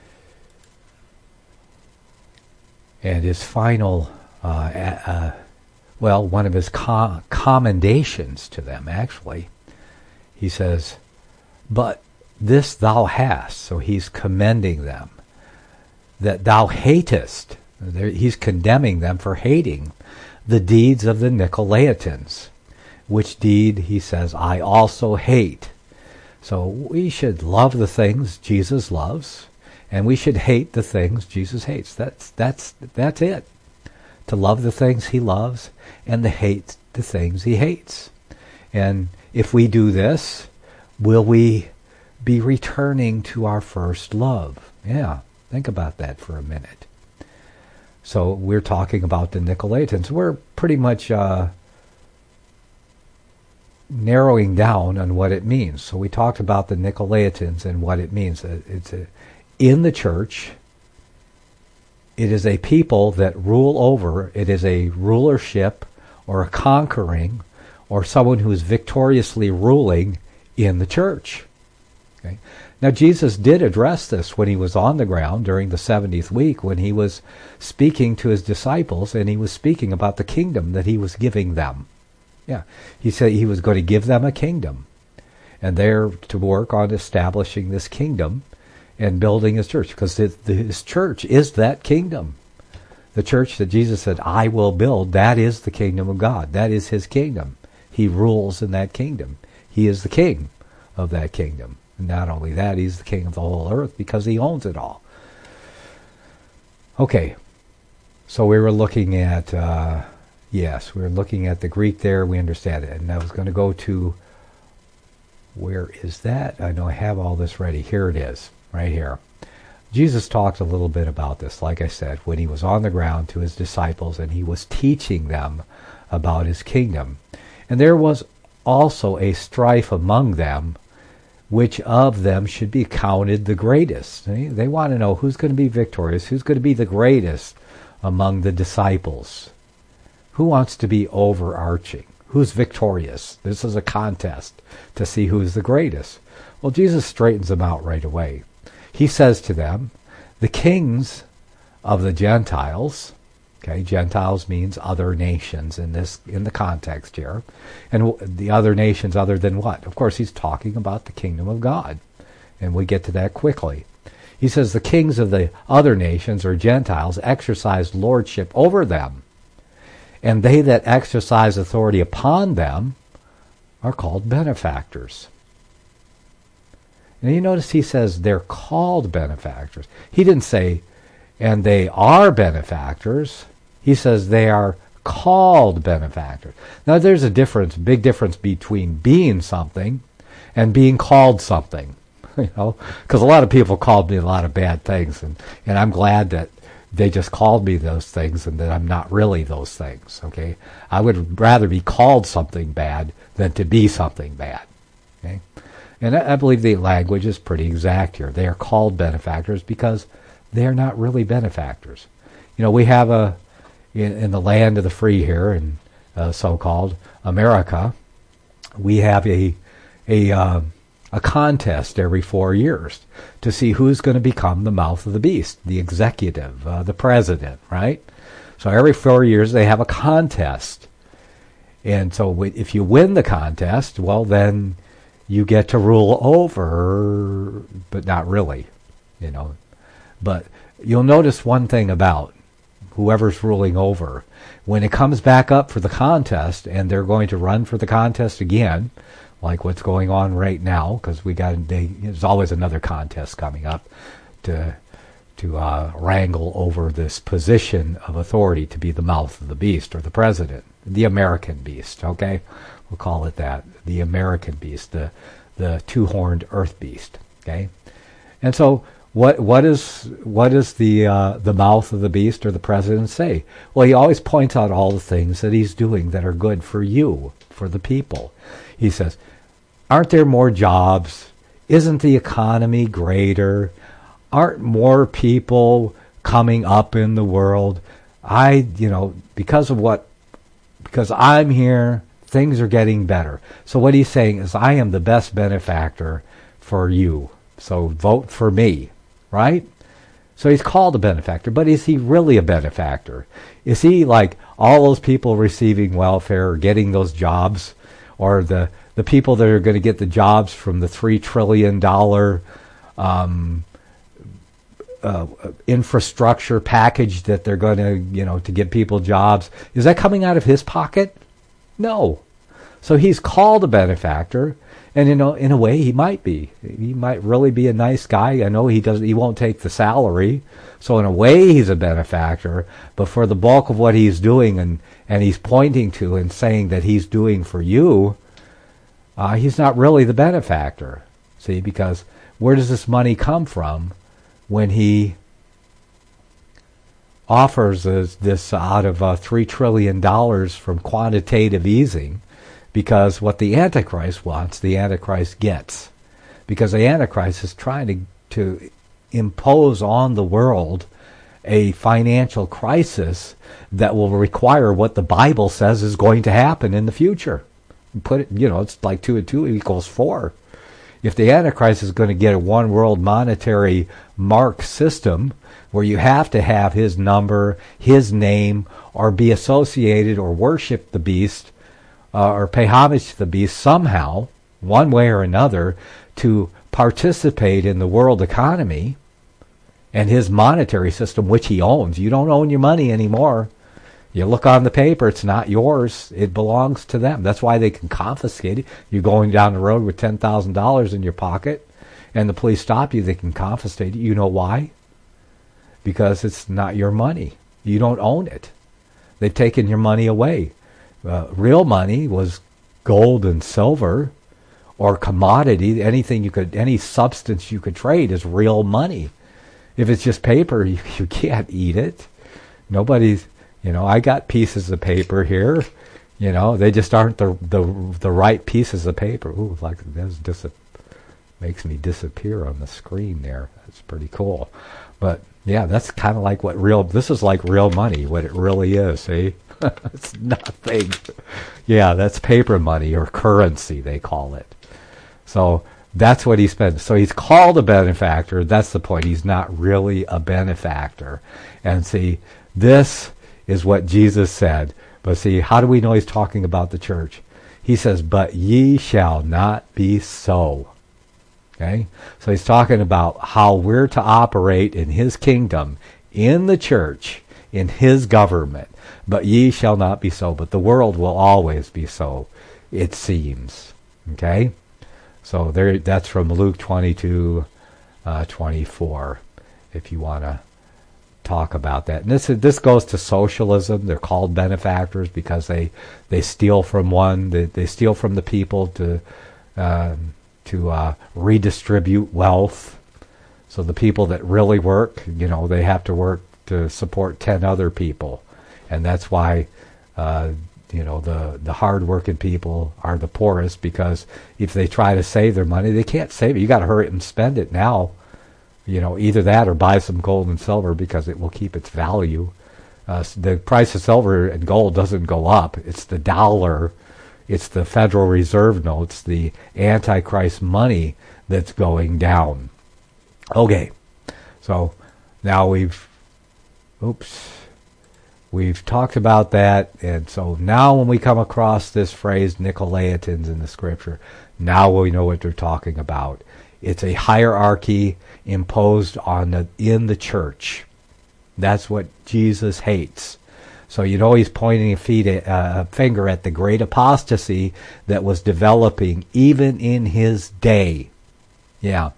And his final, uh, uh, well, one of his com- commendations to them, actually, he says, but this thou hast, so he's commending them, that thou hatest, he's condemning them for hating the deeds of the Nicolaitans, which deed, he says, I also hate. So we should love the things Jesus loves, and we should hate the things Jesus hates. That's that's that's it. To love the things he loves and to hate the things he hates. And if we do this, will we be returning to our first love? Yeah, think about that for a minute. So we're talking about the Nicolaitans. We're pretty much uh, narrowing down on what it means. So we talked about the Nicolaitans and what it means. It's a, in the church, it is a people that rule over. It is a rulership or a conquering or someone who is victoriously ruling in the church. Okay. Now Jesus did address this when he was on the ground during the seventieth week, when he was speaking to his disciples, and he was speaking about the kingdom that he was giving them. Yeah, he said he was going to give them a kingdom, and they're to work on establishing this kingdom and building his church, because his church is that kingdom. The church that Jesus said, I will build, that is the kingdom of God. That is his kingdom. He rules in that kingdom. He is the king of that kingdom. And not only that, he's the king of the whole earth because he owns it all. Okay, so we were looking at, uh, yes, we were looking at the Greek there. We understand it. And I was going to go to, where is that? I know I have all this ready. Here it is. Right here. Jesus talked a little bit about this, like I said, when he was on the ground to his disciples and he was teaching them about his kingdom. And there was also a strife among them, which of them should be counted the greatest. They, they want to know who's going to be victorious, who's going to be the greatest among the disciples. Who wants to be overarching? Who's victorious? This is a contest to see who's the greatest. Well, Jesus straightens them out right away. He says to them, the kings of the Gentiles, okay, Gentiles means other nations in this in the context here, and the other nations other than what? Of course, he's talking about the kingdom of God, and we get to that quickly. He says the kings of the other nations, or Gentiles, exercise lordship over them, and they that exercise authority upon them are called benefactors. And you notice he says they're called benefactors. He didn't say, and they are benefactors. He says they are called benefactors. Now there's a difference, big difference between being something and being called something. You know, because a lot of people called me a lot of bad things, and, and I'm glad that they just called me those things and that I'm not really those things. Okay, I would rather be called something bad than to be something bad. Okay. And I believe the language is pretty exact here. They are called benefactors because they are not really benefactors. You know, we have a, in, in the land of the free here, in uh, so-called America, we have a a uh, a contest every four years to see who's going to become the mouth of the beast, the executive, uh, the president, right? So every four years they have a contest. And so if you win the contest, well, then you get to rule over, but not really, you know. But you'll notice one thing about whoever's ruling over. When it comes back up for the contest, and they're going to run for the contest again, like what's going on right now, because we got they, there's always another contest coming up to to uh, wrangle over this position of authority to be the mouth of the beast, or the president, the American beast. Okay. We'll call it that, the American beast, the the two-horned earth beast. Okay, and so what what is what does the uh, the mouth of the beast or the president say? Well, he always points out all the things that he's doing that are good for you, for the people. He says, "Aren't there more jobs? Isn't the economy greater? Aren't more people coming up in the world? I, you know, because of what? Because I'm here." Things are getting better. So what he's saying is, I am the best benefactor for you. So vote for me, right? So he's called a benefactor, but is he really a benefactor? Is he like all those people receiving welfare or getting those jobs, or the, the people that are going to get the jobs from the three trillion dollars um, uh, infrastructure package that they're going to, you know, to give people jobs? Is that coming out of his pocket? No. So he's called a benefactor, And in a, in a way, he might be. He might really be a nice guy. I know he doesn't. He won't take the salary, so in a way, he's a benefactor. But for the bulk of what he's doing, and and he's pointing to and saying that he's doing for you, uh, he's not really the benefactor. See, because where does this money come from when he offers this, this out of uh, three trillion dollars from quantitative easing? Because what the Antichrist wants, the Antichrist gets. Because the Antichrist is trying to, to impose on the world a financial crisis that will require what the Bible says is going to happen in the future. Put it, you know, it's like two and two equals four. If the Antichrist is going to get a one world monetary mark system where you have to have his number, his name, or be associated or worship the beast, uh, or pay homage to the beast somehow, one way or another, to participate in the world economy and his monetary system, which he owns. You don't own your money anymore. You look on the paper, it's not yours. It belongs to them. That's why they can confiscate it. You're going down the road with ten thousand dollars in your pocket, and the police stop you, they can confiscate it. You know why? Because it's not your money. You don't own it. They've taken your money away. Uh, real money was gold and silver, or commodity. Anything you could, any substance you could trade is real money. If it's just paper, you, you can't eat it. Nobody's, you know, I got pieces of paper here. You know, they just aren't the the the right pieces of paper. Ooh, like that dis- makes me disappear on the screen there. That's pretty cool. But yeah, that's kind of like what real. This is like real money. What it really is. See, it's nothing. Yeah, that's paper money or currency they call it. So that's what he spends. So he's called a benefactor. That's the point. He's not really a benefactor. And see, this is what Jesus said. But see, how do we know he's talking about the church? He says, but ye shall not be so. Okay? So he's talking about how we're to operate in his kingdom, in the church, in his government. But ye shall not be so. But the world will always be so, it seems. Okay? So there, that's from Luke twenty-two, uh, twenty-four, if you want to talk about that. And this this goes to socialism. They're called benefactors because they they steal from one, they, they steal from the people to uh, to uh, redistribute wealth. So the people that really work, you know, they have to work to support ten other people, and that's why. Uh, You know, the, the hard-working people are the poorest, because if they try to save their money, they can't save it. You got to hurry and spend it now. You know, either that or buy some gold and silver, because it will keep its value. Uh, the price of silver and gold doesn't go up. It's the dollar, it's the Federal Reserve notes, the Antichrist money that's going down. Okay, so now we've, oops. We've talked about that, and so now when we come across this phrase, Nicolaitans, in the scripture, now we know what they're talking about. It's a hierarchy imposed on the, in the church. That's what Jesus hates. So you know he's pointing a, feet, uh, a finger at the great apostasy that was developing even in his day. Yeah.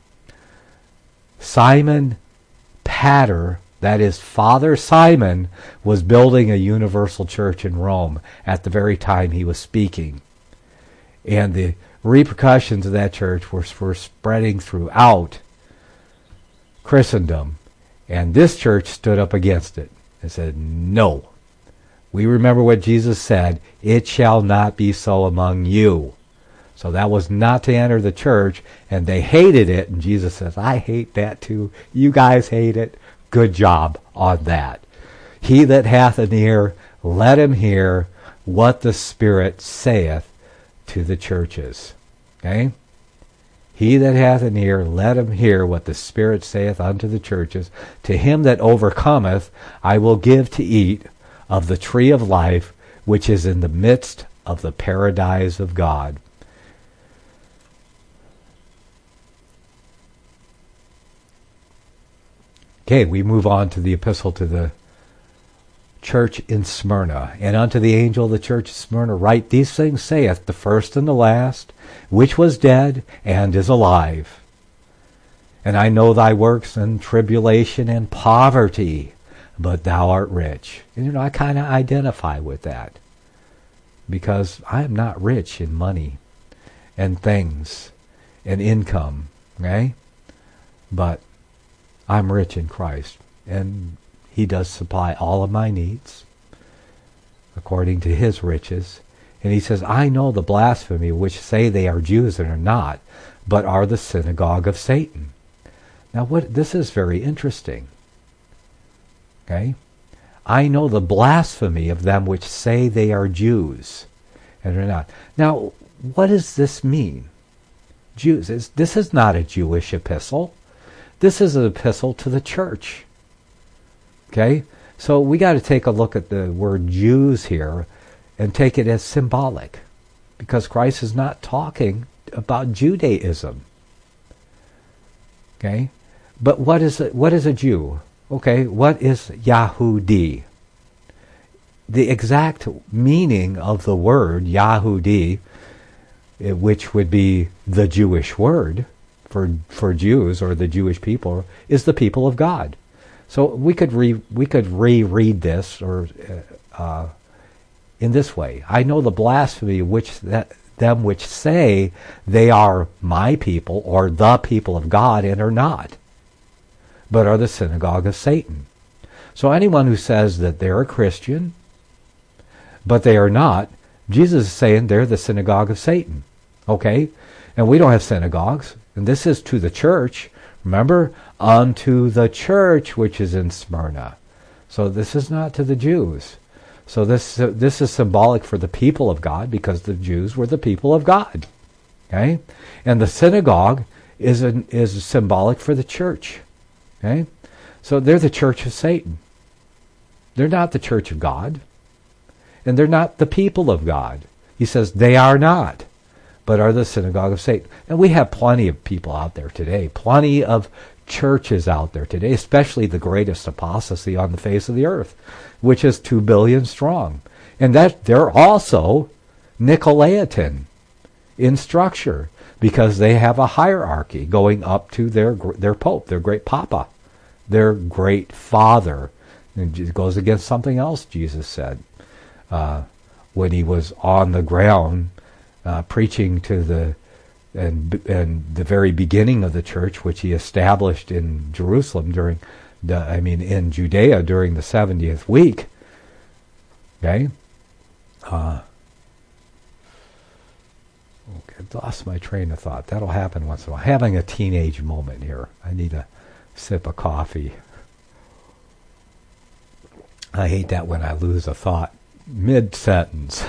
Simon Patter, that is, Father Simon, was building a universal church in Rome at the very time he was speaking. And the repercussions of that church were, were spreading throughout Christendom. And this church stood up against it and said, no. We remember what Jesus said, it shall not be so among you. So that was not to enter the church, and they hated it. And Jesus says, I hate that too. You guys hate it. Good job on that. He that hath an ear, let him hear what the Spirit saith to the churches. Okay? He that hath an ear, let him hear what the Spirit saith unto the churches. To him that overcometh, I will give to eat of the tree of life, which is in the midst of the paradise of God. Okay, we move on to the epistle to the church in Smyrna, and unto the angel of the church of Smyrna write, these things saith the first and the last, which was dead and is alive. And I know thy works and tribulation and poverty, but thou art rich. And you know, I kind of identify with that, because I am not rich in money and things and income, okay? But I'm rich in Christ, and He does supply all of my needs according to His riches. And He says, I know the blasphemy which say they are Jews and are not, but are the synagogue of Satan. Now, what this is very interesting. Okay? I know the blasphemy of them which say they are Jews and are not. Now, what does this mean? Jews. This is not a Jewish epistle. This is an epistle to the church. Okay? So we got to take a look at the word Jews here and take it as symbolic, because Christ is not talking about Judaism. Okay? But what is a, what is a Jew? Okay, what is Yahudi? The exact meaning of the word Yahudi, which would be the Jewish word for for Jews or the Jewish people, is the people of God. So we could re we could reread this or uh, in this way: I know the blasphemy which that them which say they are my people or the people of God and are not, but are the synagogue of Satan. So anyone who says that they're a Christian, but they are not, Jesus is saying they're the synagogue of Satan. Okay? And we don't have synagogues. And this is to the church. Remember? Unto the church which is in Smyrna. So this is not to the Jews. So this uh, this is symbolic for the people of God, because the Jews were the people of God. Okay? And the synagogue is an, is symbolic for the church. Okay? So they're the church of Satan. They're not the church of God. And they're not the people of God. He says they are not, but are the synagogue of Satan. And we have plenty of people out there today, plenty of churches out there today, especially the greatest apostasy on the face of the earth, which is two billion strong. And that they're also Nicolaitan in structure, because they have a hierarchy going up to their their pope, their great papa, their great father. And it goes against something else Jesus said uh, when he was on the ground uh, preaching to the and and the very beginning of the church, which he established in Jerusalem during the I mean in Judea during the seventieth week. Okay. Uh, Okay, I've lost my train of thought. That'll happen once in a while. Having a teenage moment here. I need a sip of coffee. I hate that when I lose a thought mid-sentence.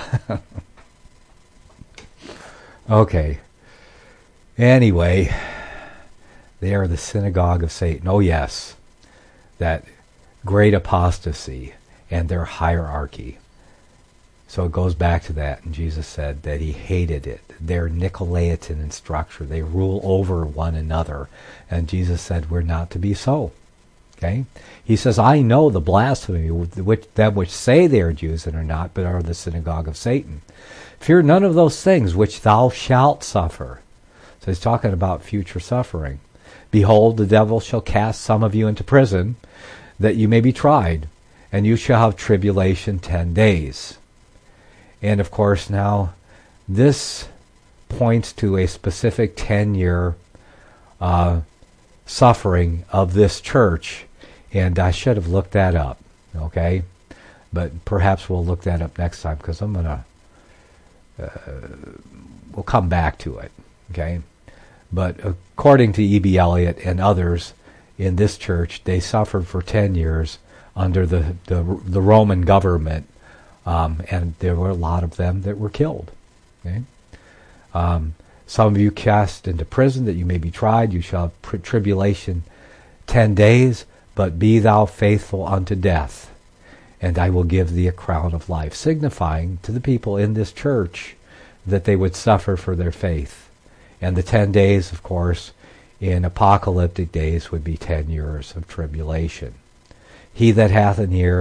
Okay. Anyway, they are the synagogue of Satan. Oh yes, that great apostasy and their hierarchy. So it goes back to that, and Jesus said that he hated it. They're Nicolaitan in structure. They rule over one another. And Jesus said we're not to be so. Okay? He says, I know the blasphemy, which them which say they are Jews and are not, but are the synagogue of Satan. Fear none of those things which thou shalt suffer. So he's talking about future suffering. Behold, the devil shall cast some of you into prison, that you may be tried, and you shall have tribulation ten days. And of course now, this points to a specific ten-year uh, suffering of this church. And I should have looked that up, okay? But perhaps we'll look that up next time, because I'm going to, uh, we'll come back to it, okay? But according to E B Elliott and others in this church, they suffered for ten years under the, the, the Roman government. Um, and there were a lot of them that were killed. Okay? Um, some of you cast into prison that you may be tried. You shall have pr- tribulation ten days, but be thou faithful unto death, and I will give thee a crown of life, signifying to the people in this church that they would suffer for their faith. And the ten days, of course, in apocalyptic days would be ten years of tribulation. He that hath an ear,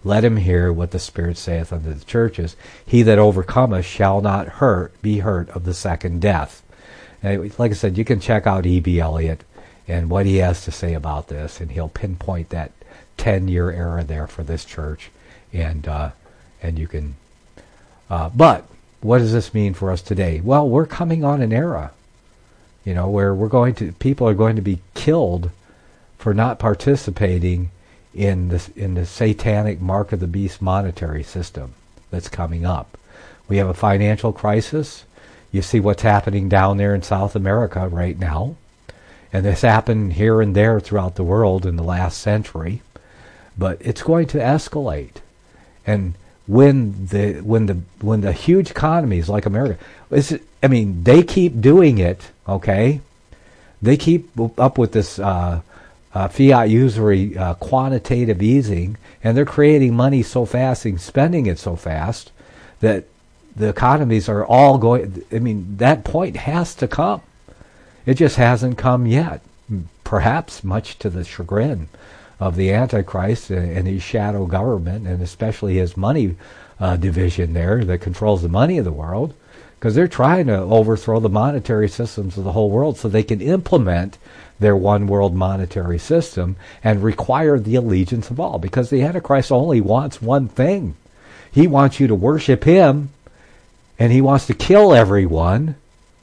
let him hear what the Spirit saith unto the churches. He that overcometh shall not hurt be hurt of the second death. And like I said, you can check out E B. Elliott and what he has to say about this, and he'll pinpoint that ten-year era there for this church, and uh, and you can. Uh, but what does this mean for us today? Well, we're coming on an era, you know, where we're going to people are going to be killed for not participating in this in the satanic mark of the beast monetary system that's coming up. We have a financial crisis. You see what's happening down there in South America right now. And this happened here and there throughout the world in the last century. But it's going to escalate. And when the when the when the huge economies like America, it's, I mean, they keep doing it, okay? They keep up with this uh, uh, fiat usury uh, quantitative easing, and they're creating money so fast and spending it so fast that the economies are all going, I mean, that point has to come. It just hasn't come yet, perhaps much to the chagrin of the Antichrist and his shadow government, and especially his money uh, division there that controls the money of the world, because they're trying to overthrow the monetary systems of the whole world so they can implement their one world monetary system and require the allegiance of all, because the Antichrist only wants one thing. He wants you to worship him, and he wants to kill everyone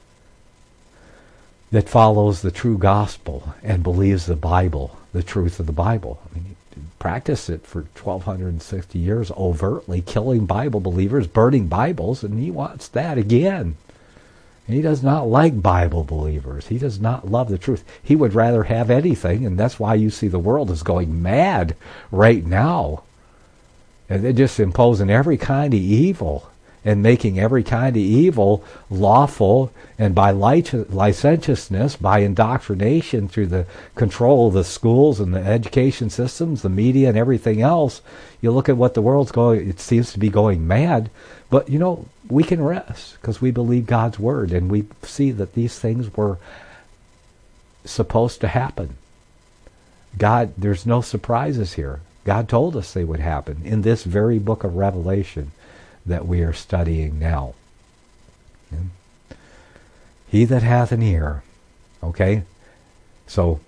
that follows the true gospel and believes the Bible, the truth of the Bible. I mean, he practiced it for twelve sixty years overtly, killing Bible believers, burning Bibles, and he wants that again. And he does not like Bible believers. He does not love the truth. He would rather have anything, and that's why you see the world is going mad right now. And they're just imposing every kind of evil and making every kind of evil lawful, and by licentiousness, by indoctrination through the control of the schools and the education systems, the media and everything else. You look at what the world's going, it seems to be going mad, but you know, we can rest because we believe God's word, and we see that these things were supposed to happen. God, there's no surprises here. God told us they would happen in this very book of Revelation that we are studying now. And he that hath an ear, okay? So,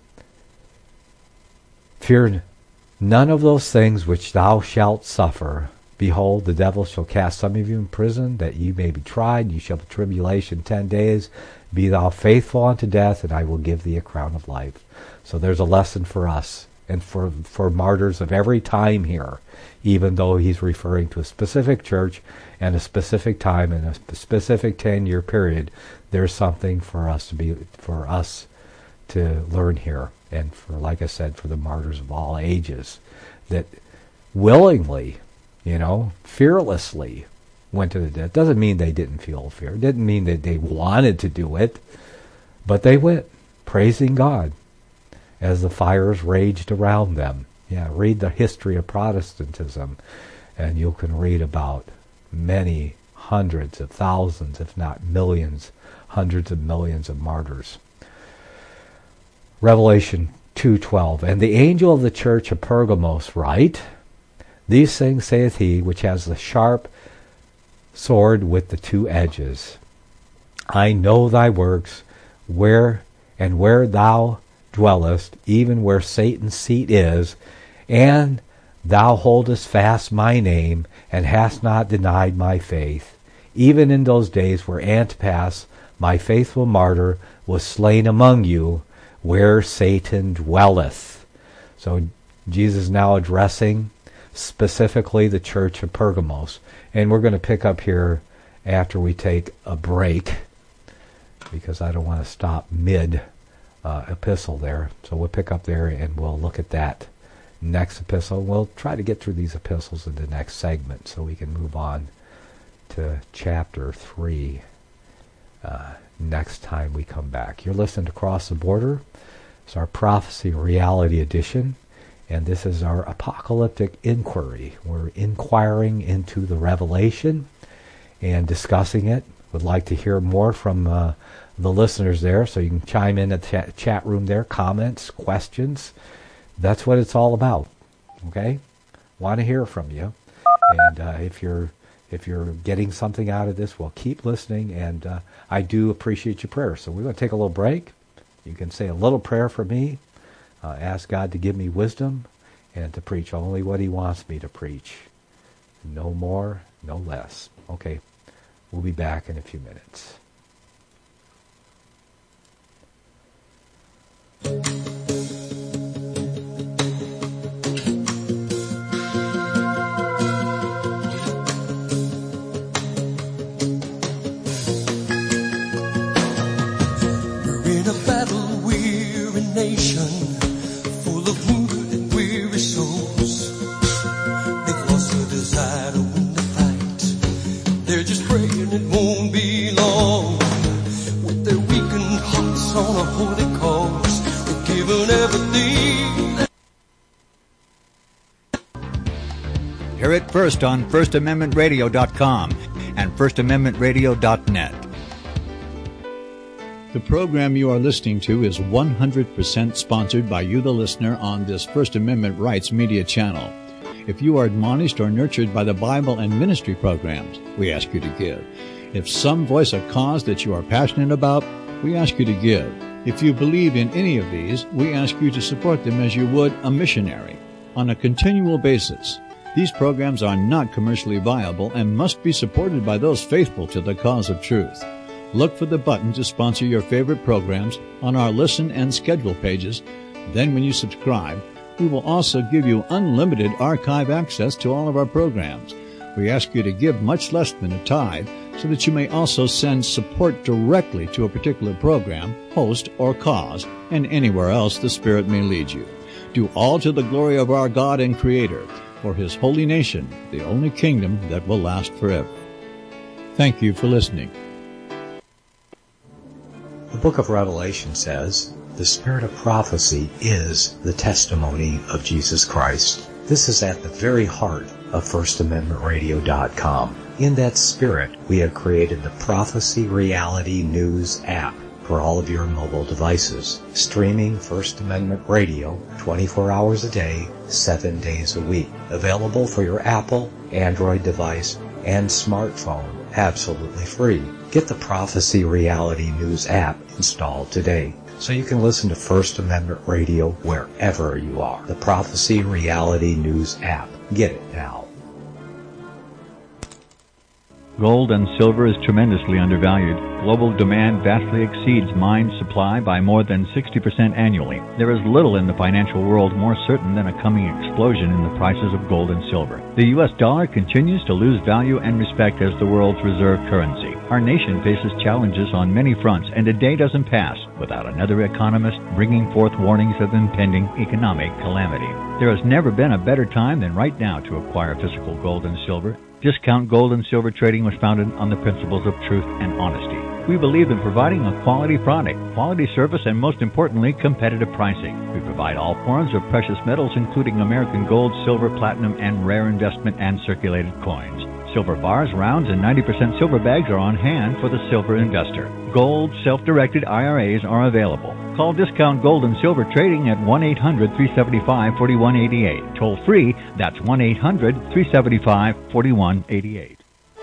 fear none of those things which thou shalt suffer. Behold, the devil shall cast some of you in prison, that ye may be tried. Ye shall have tribulation ten days. Be thou faithful unto death, and I will give thee a crown of life. So there's a lesson for us, and for, for martyrs of every time here, even though he's referring to a specific church and a specific time and a specific ten-year period. There's something for us to be, for us to learn here, and for, like I said, for the martyrs of all ages that willingly, you know, fearlessly went to the death. Doesn't mean they didn't feel fear. It didn't mean that they wanted to do it, but they went praising God as the fires raged around them. Yeah, read the history of Protestantism, and you can read about many hundreds of thousands, if not millions, hundreds of millions of martyrs. Revelation two twelve, and the angel of the church of Pergamos write, these things saith he which has the sharp sword with the two edges. I know thy works, where and where thou dwellest, even where Satan's seat is, and thou holdest fast my name, and hast not denied my faith, even in those days where Antipas, my faithful martyr, was slain among you, where Satan dwelleth. So Jesus is now addressing specifically the church of Pergamos. And we're going to pick up here after we take a break, because I don't want to stop mid uh, epistle there. So we'll pick up there and we'll look at that next epistle. We'll try to get through these epistles in the next segment so we can move on to chapter three uh, next time we come back. You're listening to Cross the Border. It's our Prophecy Reality Edition, and this is our apocalyptic inquiry. We're inquiring into the Revelation and discussing it. Would like to hear more from uh, the listeners there, so you can chime in at the chat, chat room there, comments, questions. That's what it's all about. Okay? want to hear from you. And uh, if you're if you're getting something out of this, well, keep listening. And uh, I do appreciate your prayers. So we're going to take a little break. You can say a little prayer for me. Uh, ask God to give me wisdom and to preach only what he wants me to preach. No more, no less. Okay, we'll be back in a few minutes. Hear it first on First Amendment Radio dot com and First Amendment Radio dot net. The program you are listening to is one hundred percent sponsored by you, the listener, on this First Amendment Rights Media channel. If you are admonished or nurtured by the Bible and ministry programs, we ask you to give. If some voice a cause that you are passionate about, we ask you to give. If you believe in any of these, we ask you to support them as you would a missionary on a continual basis. These programs are not commercially viable and must be supported by those faithful to the cause of truth. Look for the button to sponsor your favorite programs on our listen and schedule pages. Then when you subscribe, we will also give you unlimited archive access to all of our programs. We ask you to give much less than a tithe so that you may also send support directly to a particular program, host, or cause, and anywhere else the Spirit may lead you. Do all to the glory of our God and Creator, for his holy nation, the only kingdom that will last forever. Thank you for listening. The book of Revelation says, the spirit of prophecy is the testimony of Jesus Christ. This is at the very heart of First Amendment Radio dot com. In that spirit, we have created the Prophecy Reality News app for all of your mobile devices, streaming First Amendment Radio twenty-four hours a day, seven days a week. Available for your Apple, Android device, and smartphone, absolutely free. Get the Prophecy Reality News app installed today, so you can listen to First Amendment Radio wherever you are. The Prophecy Reality News app. Get it now. Gold and silver is tremendously undervalued. Global demand vastly exceeds mine supply by more than sixty percent annually. There is little in the financial world more certain than a coming explosion in the prices of gold and silver. The U S dollar continues to lose value and respect as the world's reserve currency. Our nation faces challenges on many fronts, and a day doesn't pass without another economist bringing forth warnings of impending economic calamity. There has never been a better time than right now to acquire physical gold and silver. Discount Gold and Silver Trading was founded on the principles of truth and honesty. We believe in providing a quality product, quality service, and most importantly, competitive pricing. We provide all forms of precious metals, including American gold, silver, platinum, and rare investment and circulated coins. Silver bars, rounds, and ninety percent silver bags are on hand for the silver investor. Gold self-directed I R As are available. Call Discount Gold and Silver Trading at one eight hundred, three seven five, four one eight eight. Toll free, that's one eight hundred, three seven five, four one eight eight.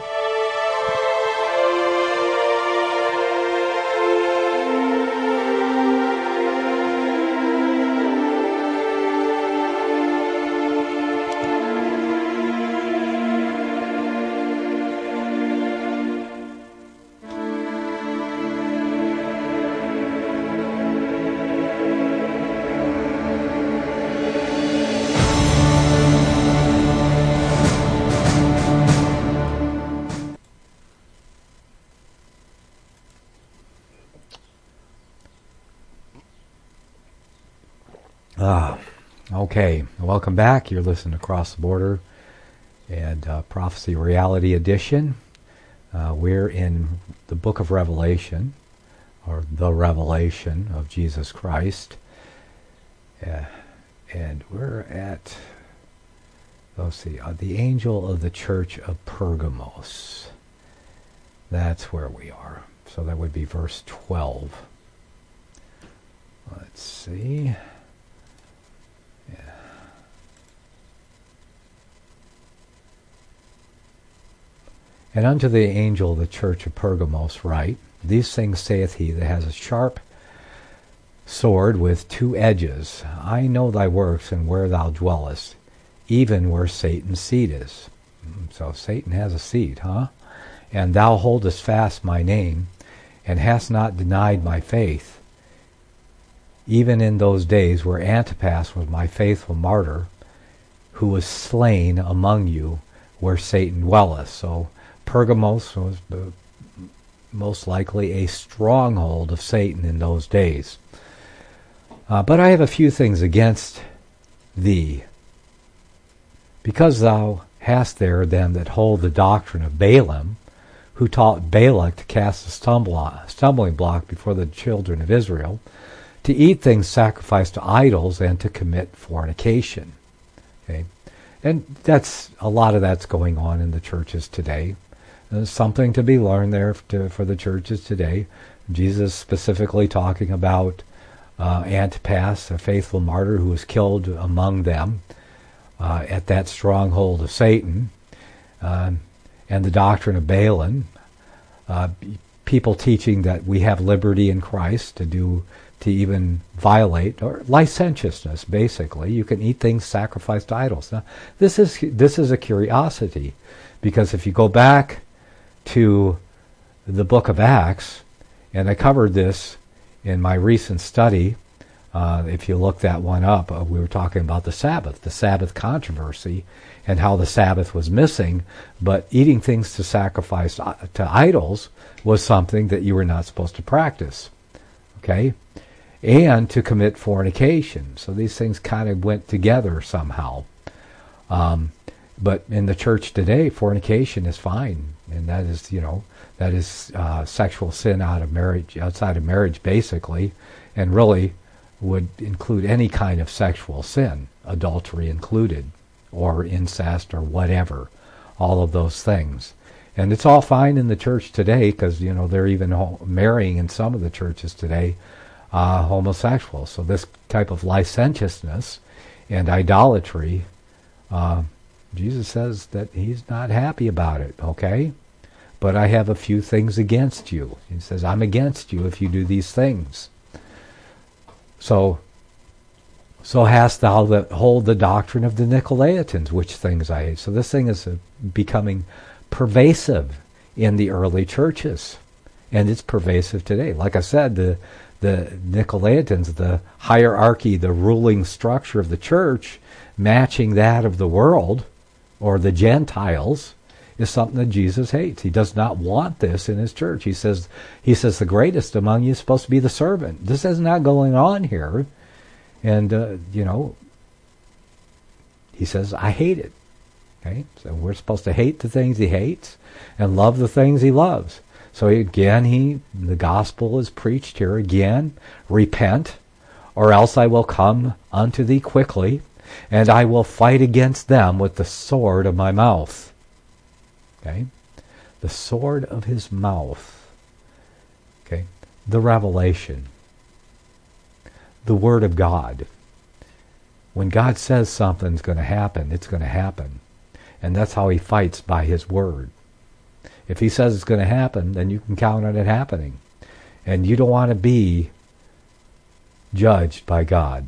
Ah, okay. Welcome back. You're listening to Across the Border and uh, Prophecy Reality Edition. Uh, we're in the book of Revelation, or the revelation of Jesus Christ. Uh, and we're at, let's see, uh, the angel of the church of Pergamos. That's where we are. So that would be verse twelve. Let's see. Yeah. And unto the angel of the church of Pergamos write, These things saith he that has a sharp sword with two edges. I know thy works and where thou dwellest, even where Satan's seat is. So Satan has a seat, huh? And thou holdest fast my name, and hast not denied my faith, even in those days where Antipas was my faithful martyr, who was slain among you, where Satan dwelleth. So Pergamos was uh, most likely a stronghold of Satan in those days. Uh, but I have a few things against thee, because thou hast there them that hold the doctrine of Balaam, who taught Balak to cast a stumbling block before the children of Israel, to eat things sacrificed to idols, and to commit fornication. Okay, and that's a lot of that's going on in the churches today. There's something to be learned there to, for the churches today. Jesus specifically talking about uh, Antipas, a faithful martyr who was killed among them uh, at that stronghold of Satan. Uh, and the doctrine of Balaam, uh, people teaching that we have liberty in Christ to do, to even violate, or licentiousness, basically. You can eat things sacrificed to idols. Now, this is this is a curiosity, because if you go back to the book of Acts, and I covered this in my recent study, uh, if you look that one up, uh, we were talking about the Sabbath, the Sabbath controversy, and how the Sabbath was missing, but eating things to sacrifice to idols was something that you were not supposed to practice, okay? And to commit fornication. So these things kind of went together somehow. Um, but in the church today, fornication is fine, and that is, you know, that is uh, sexual sin out of marriage, outside of marriage, basically, and really would include any kind of sexual sin, adultery included, or incest, or whatever, all of those things. And it's all fine in the church today, because, you know, they're even ho- marrying in some of the churches today uh, homosexuals. So this type of licentiousness and idolatry, uh, Jesus says that he's not happy about it, okay? But I have a few things against you. He says, I'm against you if you do these things. So, so hast thou that hold the doctrine of the Nicolaitans, which things I hate. So this thing is uh, becoming pervasive in the early churches, and it's pervasive today. Like I said, the the Nicolaitans, the hierarchy, the ruling structure of the church, matching that of the world or the Gentiles, is something that Jesus hates. He does not want this in his church. He says, he says the greatest among you is supposed to be the servant. This is not going on here. And, uh, you know, he says, I hate it. Okay? So we're supposed to hate the things he hates and love the things he loves. So again, he the gospel is preached here again. Repent, or else I will come unto thee quickly, and I will fight against them with the sword of my mouth. Okay? The sword of his mouth. Okay? The revelation. The Word of God. When God says something's going to happen, it's going to happen. And that's how he fights, by his Word. If he says it's going to happen, then you can count on it happening. And you don't want to be judged by God.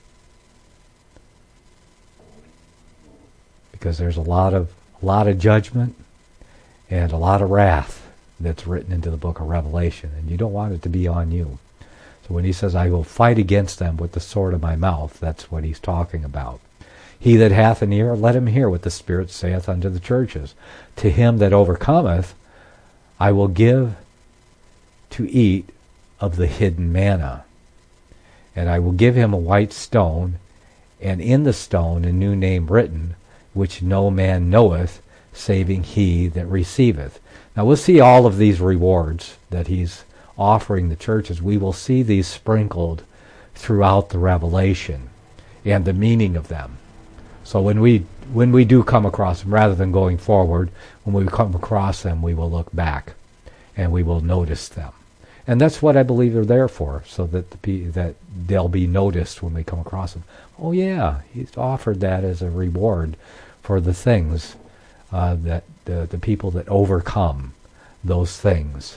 Because there's a lot of a lot of judgment and a lot of wrath that's written into the book of Revelation, and you don't want it to be on you. So when he says, I will fight against them with the sword of my mouth, that's what he's talking about. He that hath an ear, let him hear what the Spirit saith unto the churches. To him that overcometh, I will give to eat of the hidden manna. And I will give him a white stone, and in the stone a new name written, which no man knoweth, saving he that receiveth. Now we'll see all of these rewards that he's offering the churches. We will see these sprinkled throughout the Revelation and the meaning of them. So when we when we do come across them, rather than going forward, when we come across them, we will look back and we will notice them. And that's what I believe they're there for, so that the that they'll be noticed when we come across them. Oh yeah, he's offered that as a reward for the things uh, that the, the people that overcome those things.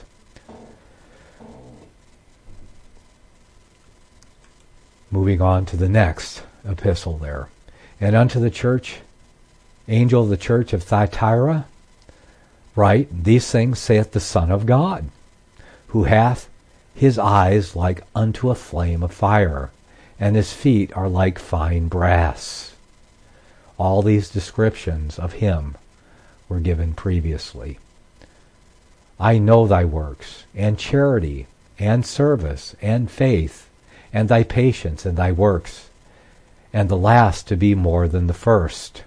Moving on to the next epistle there. And unto the church, angel of the church of Thyatira, write, these things saith the Son of God, who hath his eyes like unto a flame of fire, and his feet are like fine brass. All these descriptions of him were given previously. I know thy works, and charity, and service, and faith, and thy patience, and thy works, and the last to be more than the first.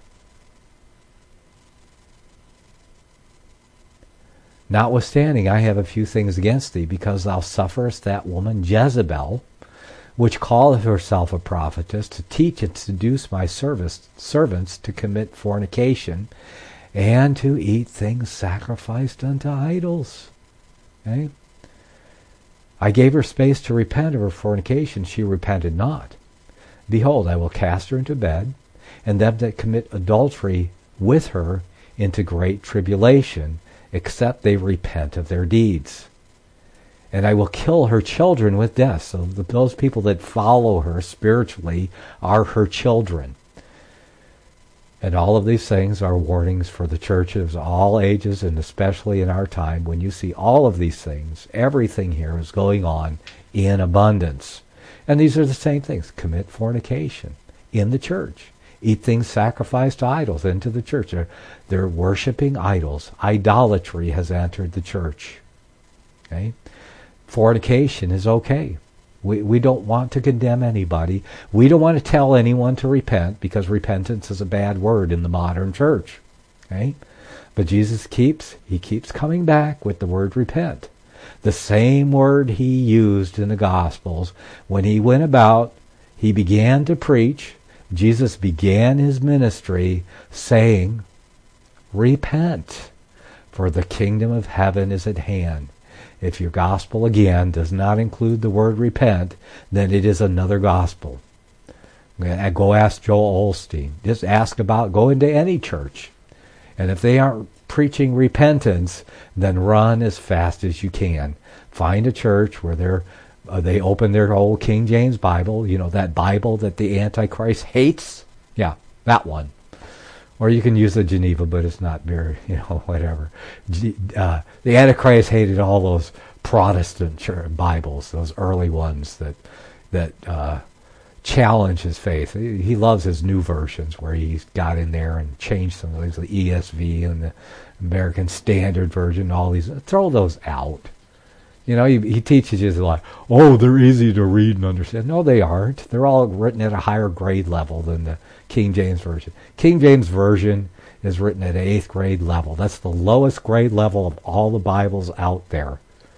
Notwithstanding, I have a few things against thee, because thou sufferest that woman Jezebel, which calleth herself a prophetess, to teach and seduce my service, servants to commit fornication, and to eat things sacrificed unto idols. Okay? I gave her space to repent of her fornication. She repented not. Behold, I will cast her into bed, and them that commit adultery with her into great tribulation, except they repent of their deeds. And I will kill her children with death. So the, those people that follow her spiritually are her children. And all of these things are warnings for the churches, all ages, and especially in our time. When you see all of these things, everything here is going on in abundance. And these are the same things. Commit fornication in the church. Eat things sacrificed to idols into the church. They're, they're worshiping idols. Idolatry has entered the church. Okay? Fornication is okay. We we don't want to condemn anybody. We don't want to tell anyone to repent, because repentance is a bad word in the modern church. Okay? But Jesus keeps, he keeps coming back with the word repent. The same word he used in the Gospels. When he went about, he began to preach. Jesus began his ministry saying, repent, for the kingdom of heaven is at hand. If your gospel, again, does not include the word repent, then it is another gospel. Go ask Joel Osteen. Just ask about, go into any church. And if they aren't preaching repentance, then run as fast as you can. Find a church where they're, uh, they open their old King James Bible, you know, that Bible that the Antichrist hates. Yeah, that one. Or you can use the Geneva, but it's not very, you know, whatever. Uh, the Antichrist hated all those Protestant church Bibles, those early ones that that uh, challenge his faith. He loves his new versions where he's got in there and changed some of these, the E S V and the American Standard Version, all these. Throw those out. You know, he, he teaches you like, oh, they're easy to read and understand. No, they aren't. They're all written at a higher grade level than the King James Version. King James Version is written at eighth grade level. That's the lowest grade level of all the Bibles out there.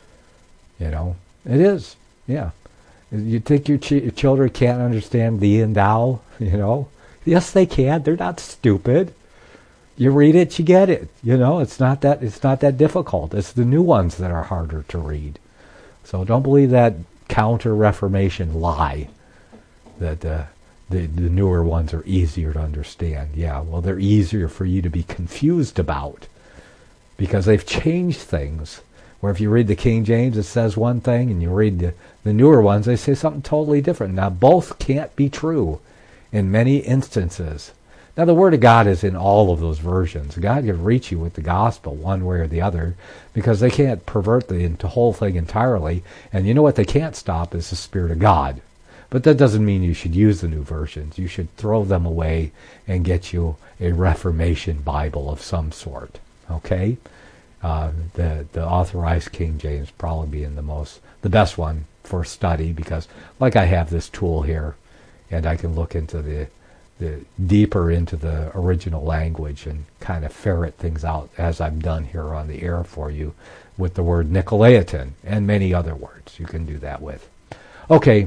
You know, it is. Yeah. You think your, ch- your children can't understand thee and thou? You know, yes, they can. They're not stupid. You read it, you get it. You know, it's not that it's not that difficult. It's the new ones that are harder to read. So don't believe that counter-Reformation lie that uh, the the newer ones are easier to understand. Yeah, well, they're easier for you to be confused about because they've changed things. Where if you read the King James, it says one thing, and you read the, the newer ones, they say something totally different. Now, both can't be true in many instances. Now, the Word of God is in all of those versions. God can reach you with the gospel one way or the other because they can't pervert the whole thing entirely. And you know what they can't stop is the Spirit of God. But that doesn't mean you should use the new versions. You should throw them away and get you a Reformation Bible of some sort. Okay? Uh, the the authorized King James probably being the most, the best one for study because, like I have this tool here, and I can look into the the deeper into the original language and kind of ferret things out as I've done here on the air for you with the word Nicolaitan and many other words you can do that with. Okay,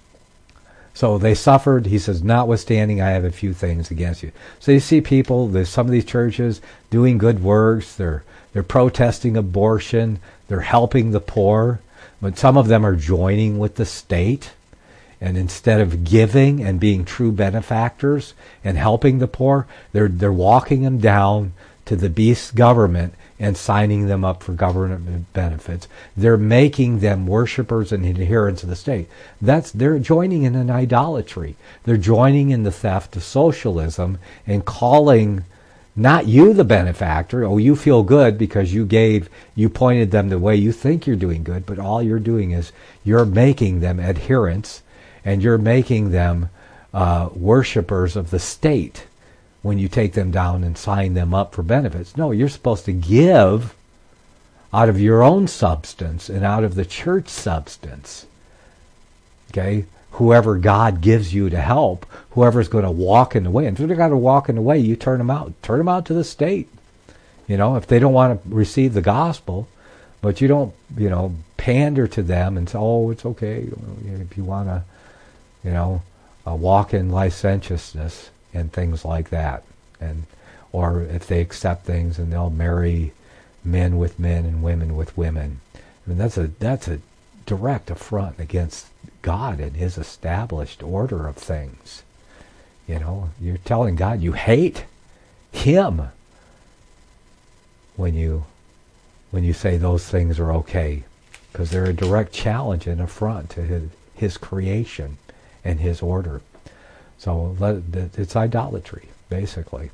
so they suffered. He says, notwithstanding, I have a few things against you. So you see people, there's some of these churches doing good works. They're they're protesting abortion. They're helping the poor, but some of them are joining with the state. And instead of giving and being true benefactors and helping the poor, they're they're walking them down to the beast government and signing them up for government benefits. They're making them worshipers and adherents of the state. That's they're joining in an idolatry. They're joining in the theft of socialism and calling not you the benefactor. Oh, you feel good because you gave, you pointed them the way you think you're doing good, but all you're doing is you're making them adherents and you're making them uh, worshipers of the state when you take them down and sign them up for benefits. No, you're supposed to give out of your own substance and out of the church substance. Okay? Whoever God gives you to help, whoever's going to walk in the way. And if they're going to walk in the way, you turn them out. Turn them out to the state. You know, if they don't want to receive the gospel, but you don't, you know, pander to them and say, oh, it's okay if you want to, you know, uh, walk in licentiousness and things like that. And or if they accept things and they'll marry men with men and women with women. I mean, that's a that's a direct affront against God and his established order of things. You know, you're telling God you hate him when you when you say those things are okay, because they're a direct challenge and affront to his, his creation and his order. So it's idolatry, basically.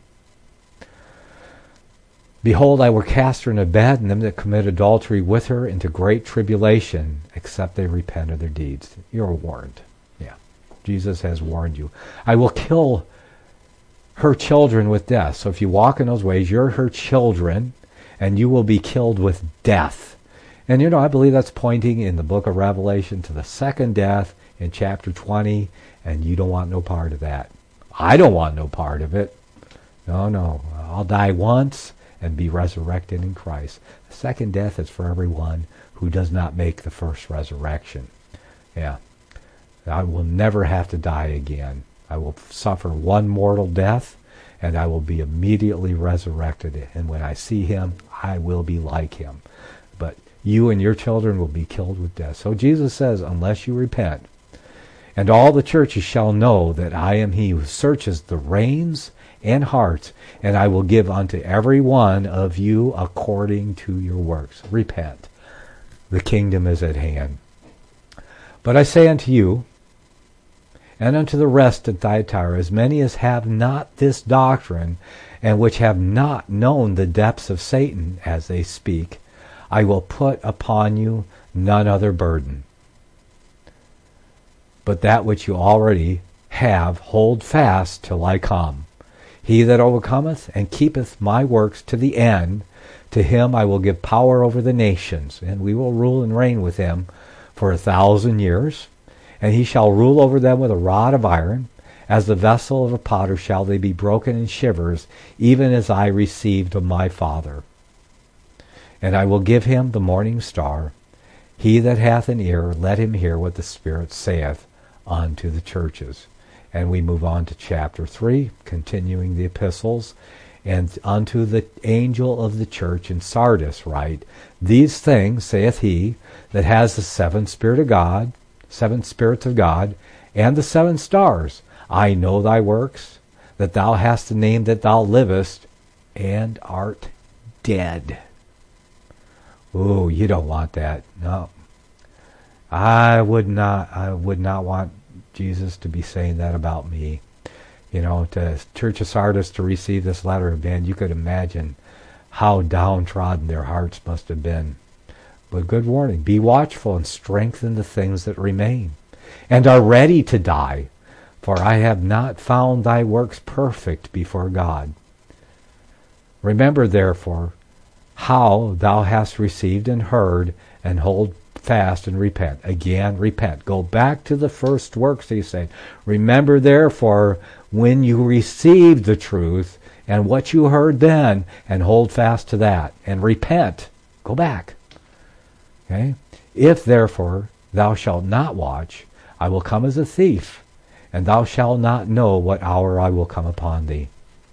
Behold, I will cast her in a bed, and them that commit adultery with her into great tribulation, except they repent of their deeds. You're warned. Yeah, Jesus has warned you. I will kill her children with death. So if you walk in those ways, you're her children, and you will be killed with death. And you know, I believe that's pointing in the book of Revelation to the second death in chapter twenty, and you don't want no part of that. I don't want no part of it. No, no. I'll die once and be resurrected in Christ. The second death is for everyone who does not make the first resurrection. Yeah. I will never have to die again. I will suffer one mortal death, and I will be immediately resurrected. And when I see him, I will be like him. But you and your children will be killed with death. So Jesus says, unless you repent, and all the churches shall know that I am he who searches the reins and hearts, and I will give unto every one of you according to your works. Repent. The kingdom is at hand. But I say unto you, and unto the rest at Thyatira, as many as have not this doctrine, and which have not known the depths of Satan, as they speak, I will put upon you none other burden, but that which you already have, hold fast till I come. He that overcometh and keepeth my works to the end, to him I will give power over the nations, and we will rule and reign with him for a thousand years. And he shall rule over them with a rod of iron. As the vessel of a potter shall they be broken in shivers, even as I received of my Father. And I will give him the morning star. He that hath an ear, let him hear what the Spirit saith unto the churches. And we move on to chapter three, continuing the epistles. And unto the angel of the church in Sardis write, These things saith he that has the seven Spirit of God, seven spirits of God, and the seven stars. I know thy works, that thou hast the name that thou livest, and art dead. Ooh, you don't want that. No. I would not I would not want Jesus to be saying that about me. You know, to Church of Sardis to receive this letter, man, you could imagine how downtrodden their hearts must have been. But good warning, be watchful and strengthen the things that remain, and are ready to die, for I have not found thy works perfect before God. Remember, therefore, how thou hast received and heard, and hold fast and repent. Again, repent. Go back to the first works, he's saying. Remember, therefore, when you received the truth, and what you heard then, and hold fast to that, and repent. Go back. Okay? If, therefore, thou shalt not watch, I will come as a thief, and thou shalt not know what hour I will come upon thee.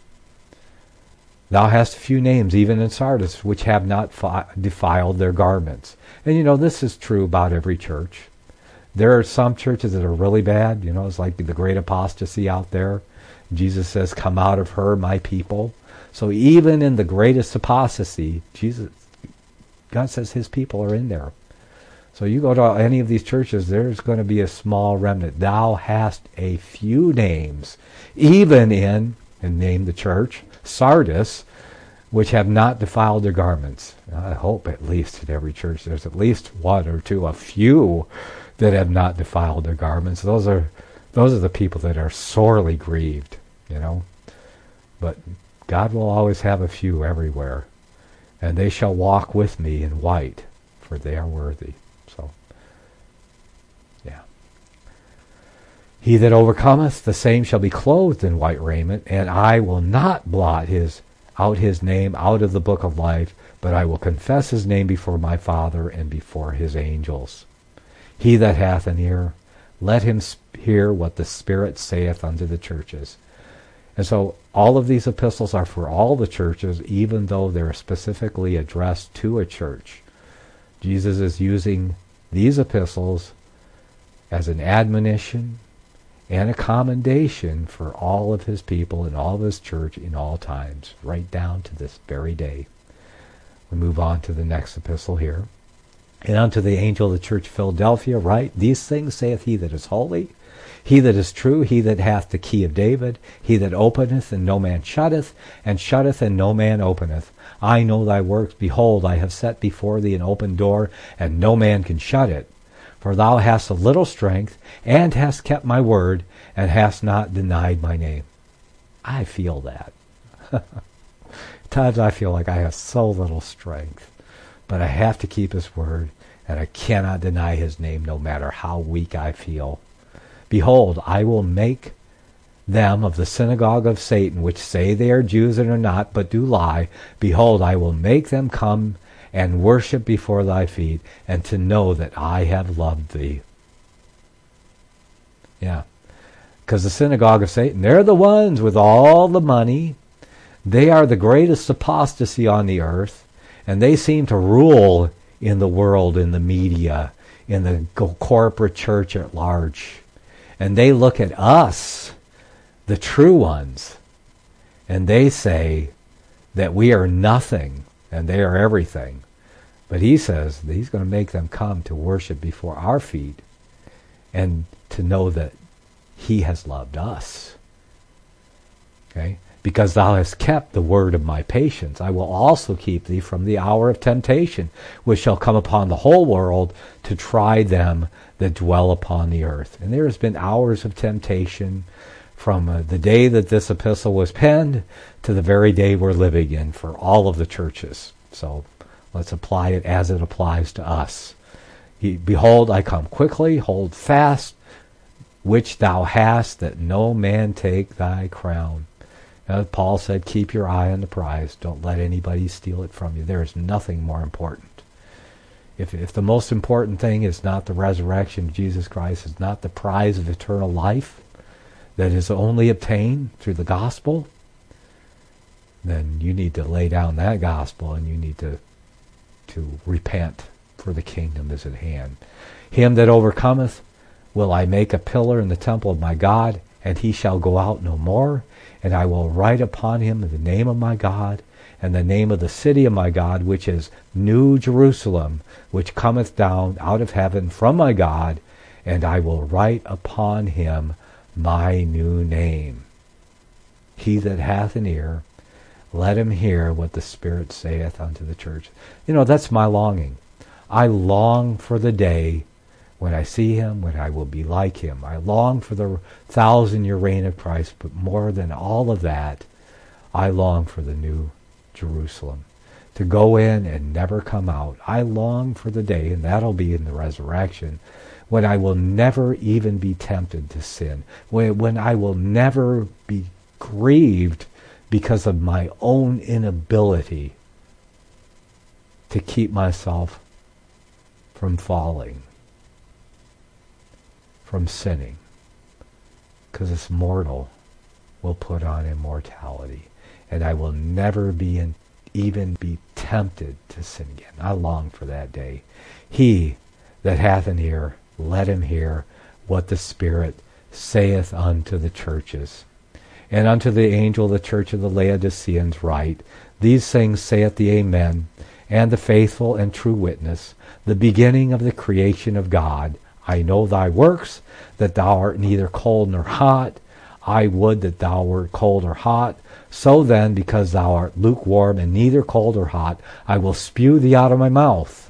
Thou hast a few names, even in Sardis, which have not fi- defiled their garments. And you know, this is true about every church. There are some churches that are really bad. You know, it's like the great apostasy out there. Jesus says, come out of her, my people. So even in the greatest apostasy, Jesus, God says his people are in there. So you go to any of these churches, there's going to be a small remnant. Thou hast a few names, even in, and name the church, Sardis, which have not defiled their garments. I hope at least in every church there's at least one or two, a few that have not defiled their garments. Those are those are the people that are sorely grieved, you know. But God will always have a few everywhere. And they shall walk with me in white, for they are worthy. So, yeah. He that overcometh, the same shall be clothed in white raiment, and I will not blot his out his name out of the book of life, but I will confess his name before my Father and before his angels. He that hath an ear, let him hear what the Spirit saith unto the churches. And so all of these epistles are for all the churches, even though they're specifically addressed to a church. Jesus is using these epistles as an admonition and a commendation for all of his people and all of his church in all times, right down to this very day. We move on to the next epistle here. And unto the angel of the church of Philadelphia write, These things saith he that is holy, he that is true, he that hath the key of David, he that openeth and no man shutteth, and shutteth and no man openeth. I know thy works. Behold, I have set before thee an open door, and no man can shut it. For thou hast a little strength, and hast kept my word, and hast not denied my name. I feel that. At times I feel like I have so little strength, but I have to keep his word, and I cannot deny his name no matter how weak I feel. Behold, I will make them of the synagogue of Satan, which say they are Jews and are not, but do lie. Behold, I will make them come and worship before thy feet, and to know that I have loved thee. Yeah, because the synagogue of Satan, they're the ones with all the money. They are the greatest apostasy on the earth, and they seem to rule in the world, in the media, in the corporate church at large. And they look at us, the true ones, and they say that we are nothing and they are everything. But he says that he's going to make them come to worship before our feet and to know that he has loved us. Okay? Because thou hast kept the word of my patience, I will also keep thee from the hour of temptation, which shall come upon the whole world to try them that dwell upon the earth. And there has been hours of temptation from uh, the day that this epistle was penned to the very day we're living in for all of the churches. So let's apply it as it applies to us. He, Behold, I come quickly, hold fast, which thou hast, that no man take thy crown. Now, Paul said, keep your eye on the prize. Don't let anybody steal it from you. There is nothing more important. If if the most important thing is not the resurrection of Jesus Christ, is not the prize of eternal life that is only obtained through the gospel, then you need to lay down that gospel and you need to to repent, for the kingdom is at hand. Him that overcometh will I make a pillar in the temple of my God, and he shall go out no more. And I will write upon him the name of my God, and the name of the city of my God, which is New Jerusalem, which cometh down out of heaven from my God, and I will write upon him my new name. He that hath an ear, let him hear what the Spirit saith unto the church. You know, that's my longing. I long for the day when I see him, when I will be like him. I long for the thousand-year reign of Christ, but more than all of that, I long for the new Jerusalem, to go in and never come out. I long for the day, and that'll be in the resurrection, when I will never even be tempted to sin, when, when I will never be grieved because of my own inability to keep myself from falling, from sinning, because this mortal will put on immortality, and I will never be in, even be tempted to sin again. I long for that day. He that hath an ear, let him hear what the Spirit saith unto the churches. And unto the angel of the church of the Laodiceans write, These things saith the Amen, and the faithful and true witness, the beginning of the creation of God. I know thy works, that thou art neither cold nor hot. I would that thou wert cold or hot. So then, because thou art lukewarm and neither cold or hot, I will spew thee out of my mouth.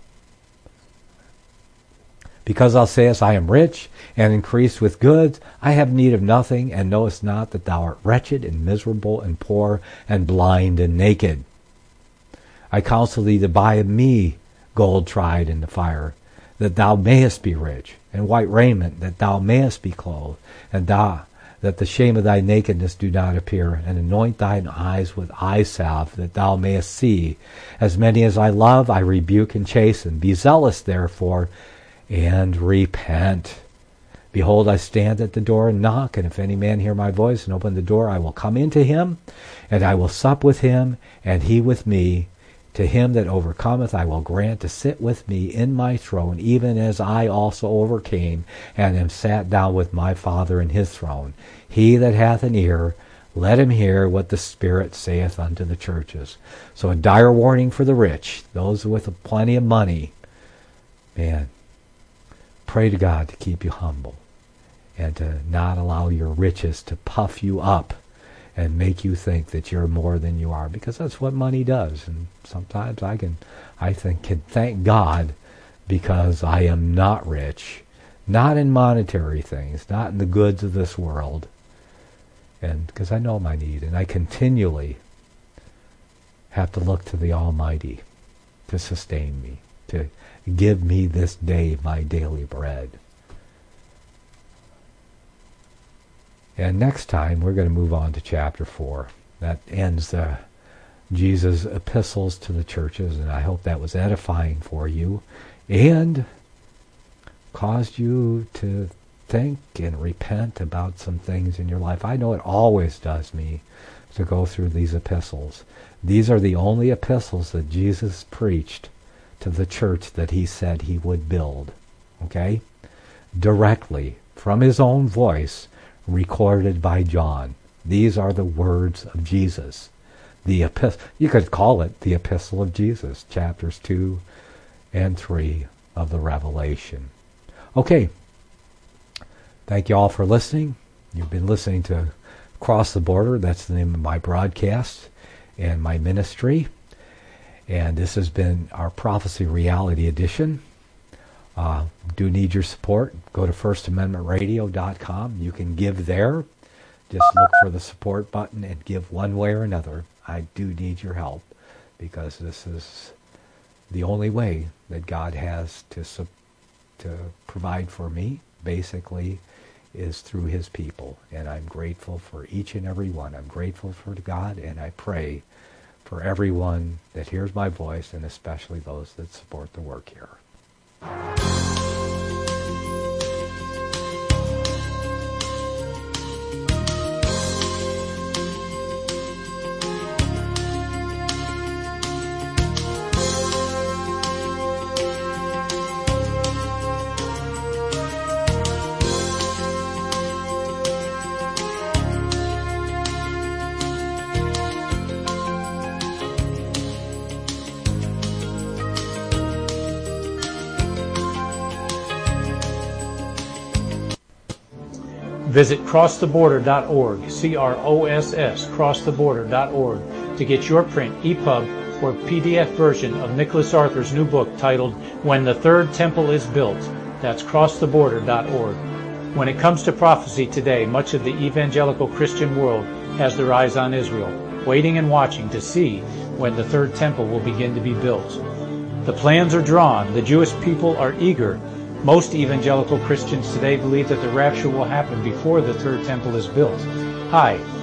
Because thou sayest, I am rich, and increased with goods, I have need of nothing, and knowest not that thou art wretched, and miserable, and poor, and blind, and naked. I counsel thee to buy of me gold tried in the fire, that thou mayest be rich, and white raiment, that thou mayest be clothed, and thou, that the shame of thy nakedness do not appear, and anoint thine eyes with eye salve, that thou mayest see. As many as I love, I rebuke and chasten. Be zealous, therefore, and repent. Behold, I stand at the door and knock, and if any man hear my voice and open the door, I will come into him, and I will sup with him, and he with me. To him that overcometh I will grant to sit with me in my throne, even as I also overcame, and am sat down with my Father in his throne. He that hath an ear, let him hear what the Spirit saith unto the churches. So a dire warning for the rich, those with plenty of money. Man, pray to God to keep you humble, and to not allow your riches to puff you up and make you think that you're more than you are, because that's what money does. And sometimes I can, I think, can thank God because I am not rich, not in monetary things, not in the goods of this world, and because I know my need, and I continually have to look to the Almighty to sustain me, to give me this day my daily bread. And next time we're going to move on to chapter four. That ends uh, Jesus' epistles to the churches, and I hope that was edifying for you and caused you to think and repent about some things in your life. I know it always does me to go through these epistles. These are the only epistles that Jesus preached to the church that he said he would build. Okay? Directly from his own voice, recorded by John. These are the words of Jesus. The epistle, you could call it the Epistle of Jesus, chapters two and three of the Revelation. Okay. Thank you all for listening. You've been listening to Cross the Border. That's the name of my broadcast and my ministry. And this has been our Prophecy Reality Edition. Uh, do need your support. Go to first amendment radio dot com. You can give there. Just look for the support button and give one way or another. I do need your help, because this is the only way that God has to su- to provide for me, basically, is through his people. And I'm grateful for each and every one. I'm grateful for God, and I pray for everyone that hears my voice, and especially those that support the work here. Visit cross the border dot org, C R O S S, cross the border dot org, to get your print, E P U B, or P D F version of Nicholas Arthur's new book titled When the Third Temple is Built. That's cross the border dot org. When it comes to prophecy today, much of the evangelical Christian world has their eyes on Israel, waiting and watching to see when the third temple will begin to be built. The plans are drawn. The Jewish people are eager. Most evangelical Christians today believe that the rapture will happen before the third temple is built. Hi,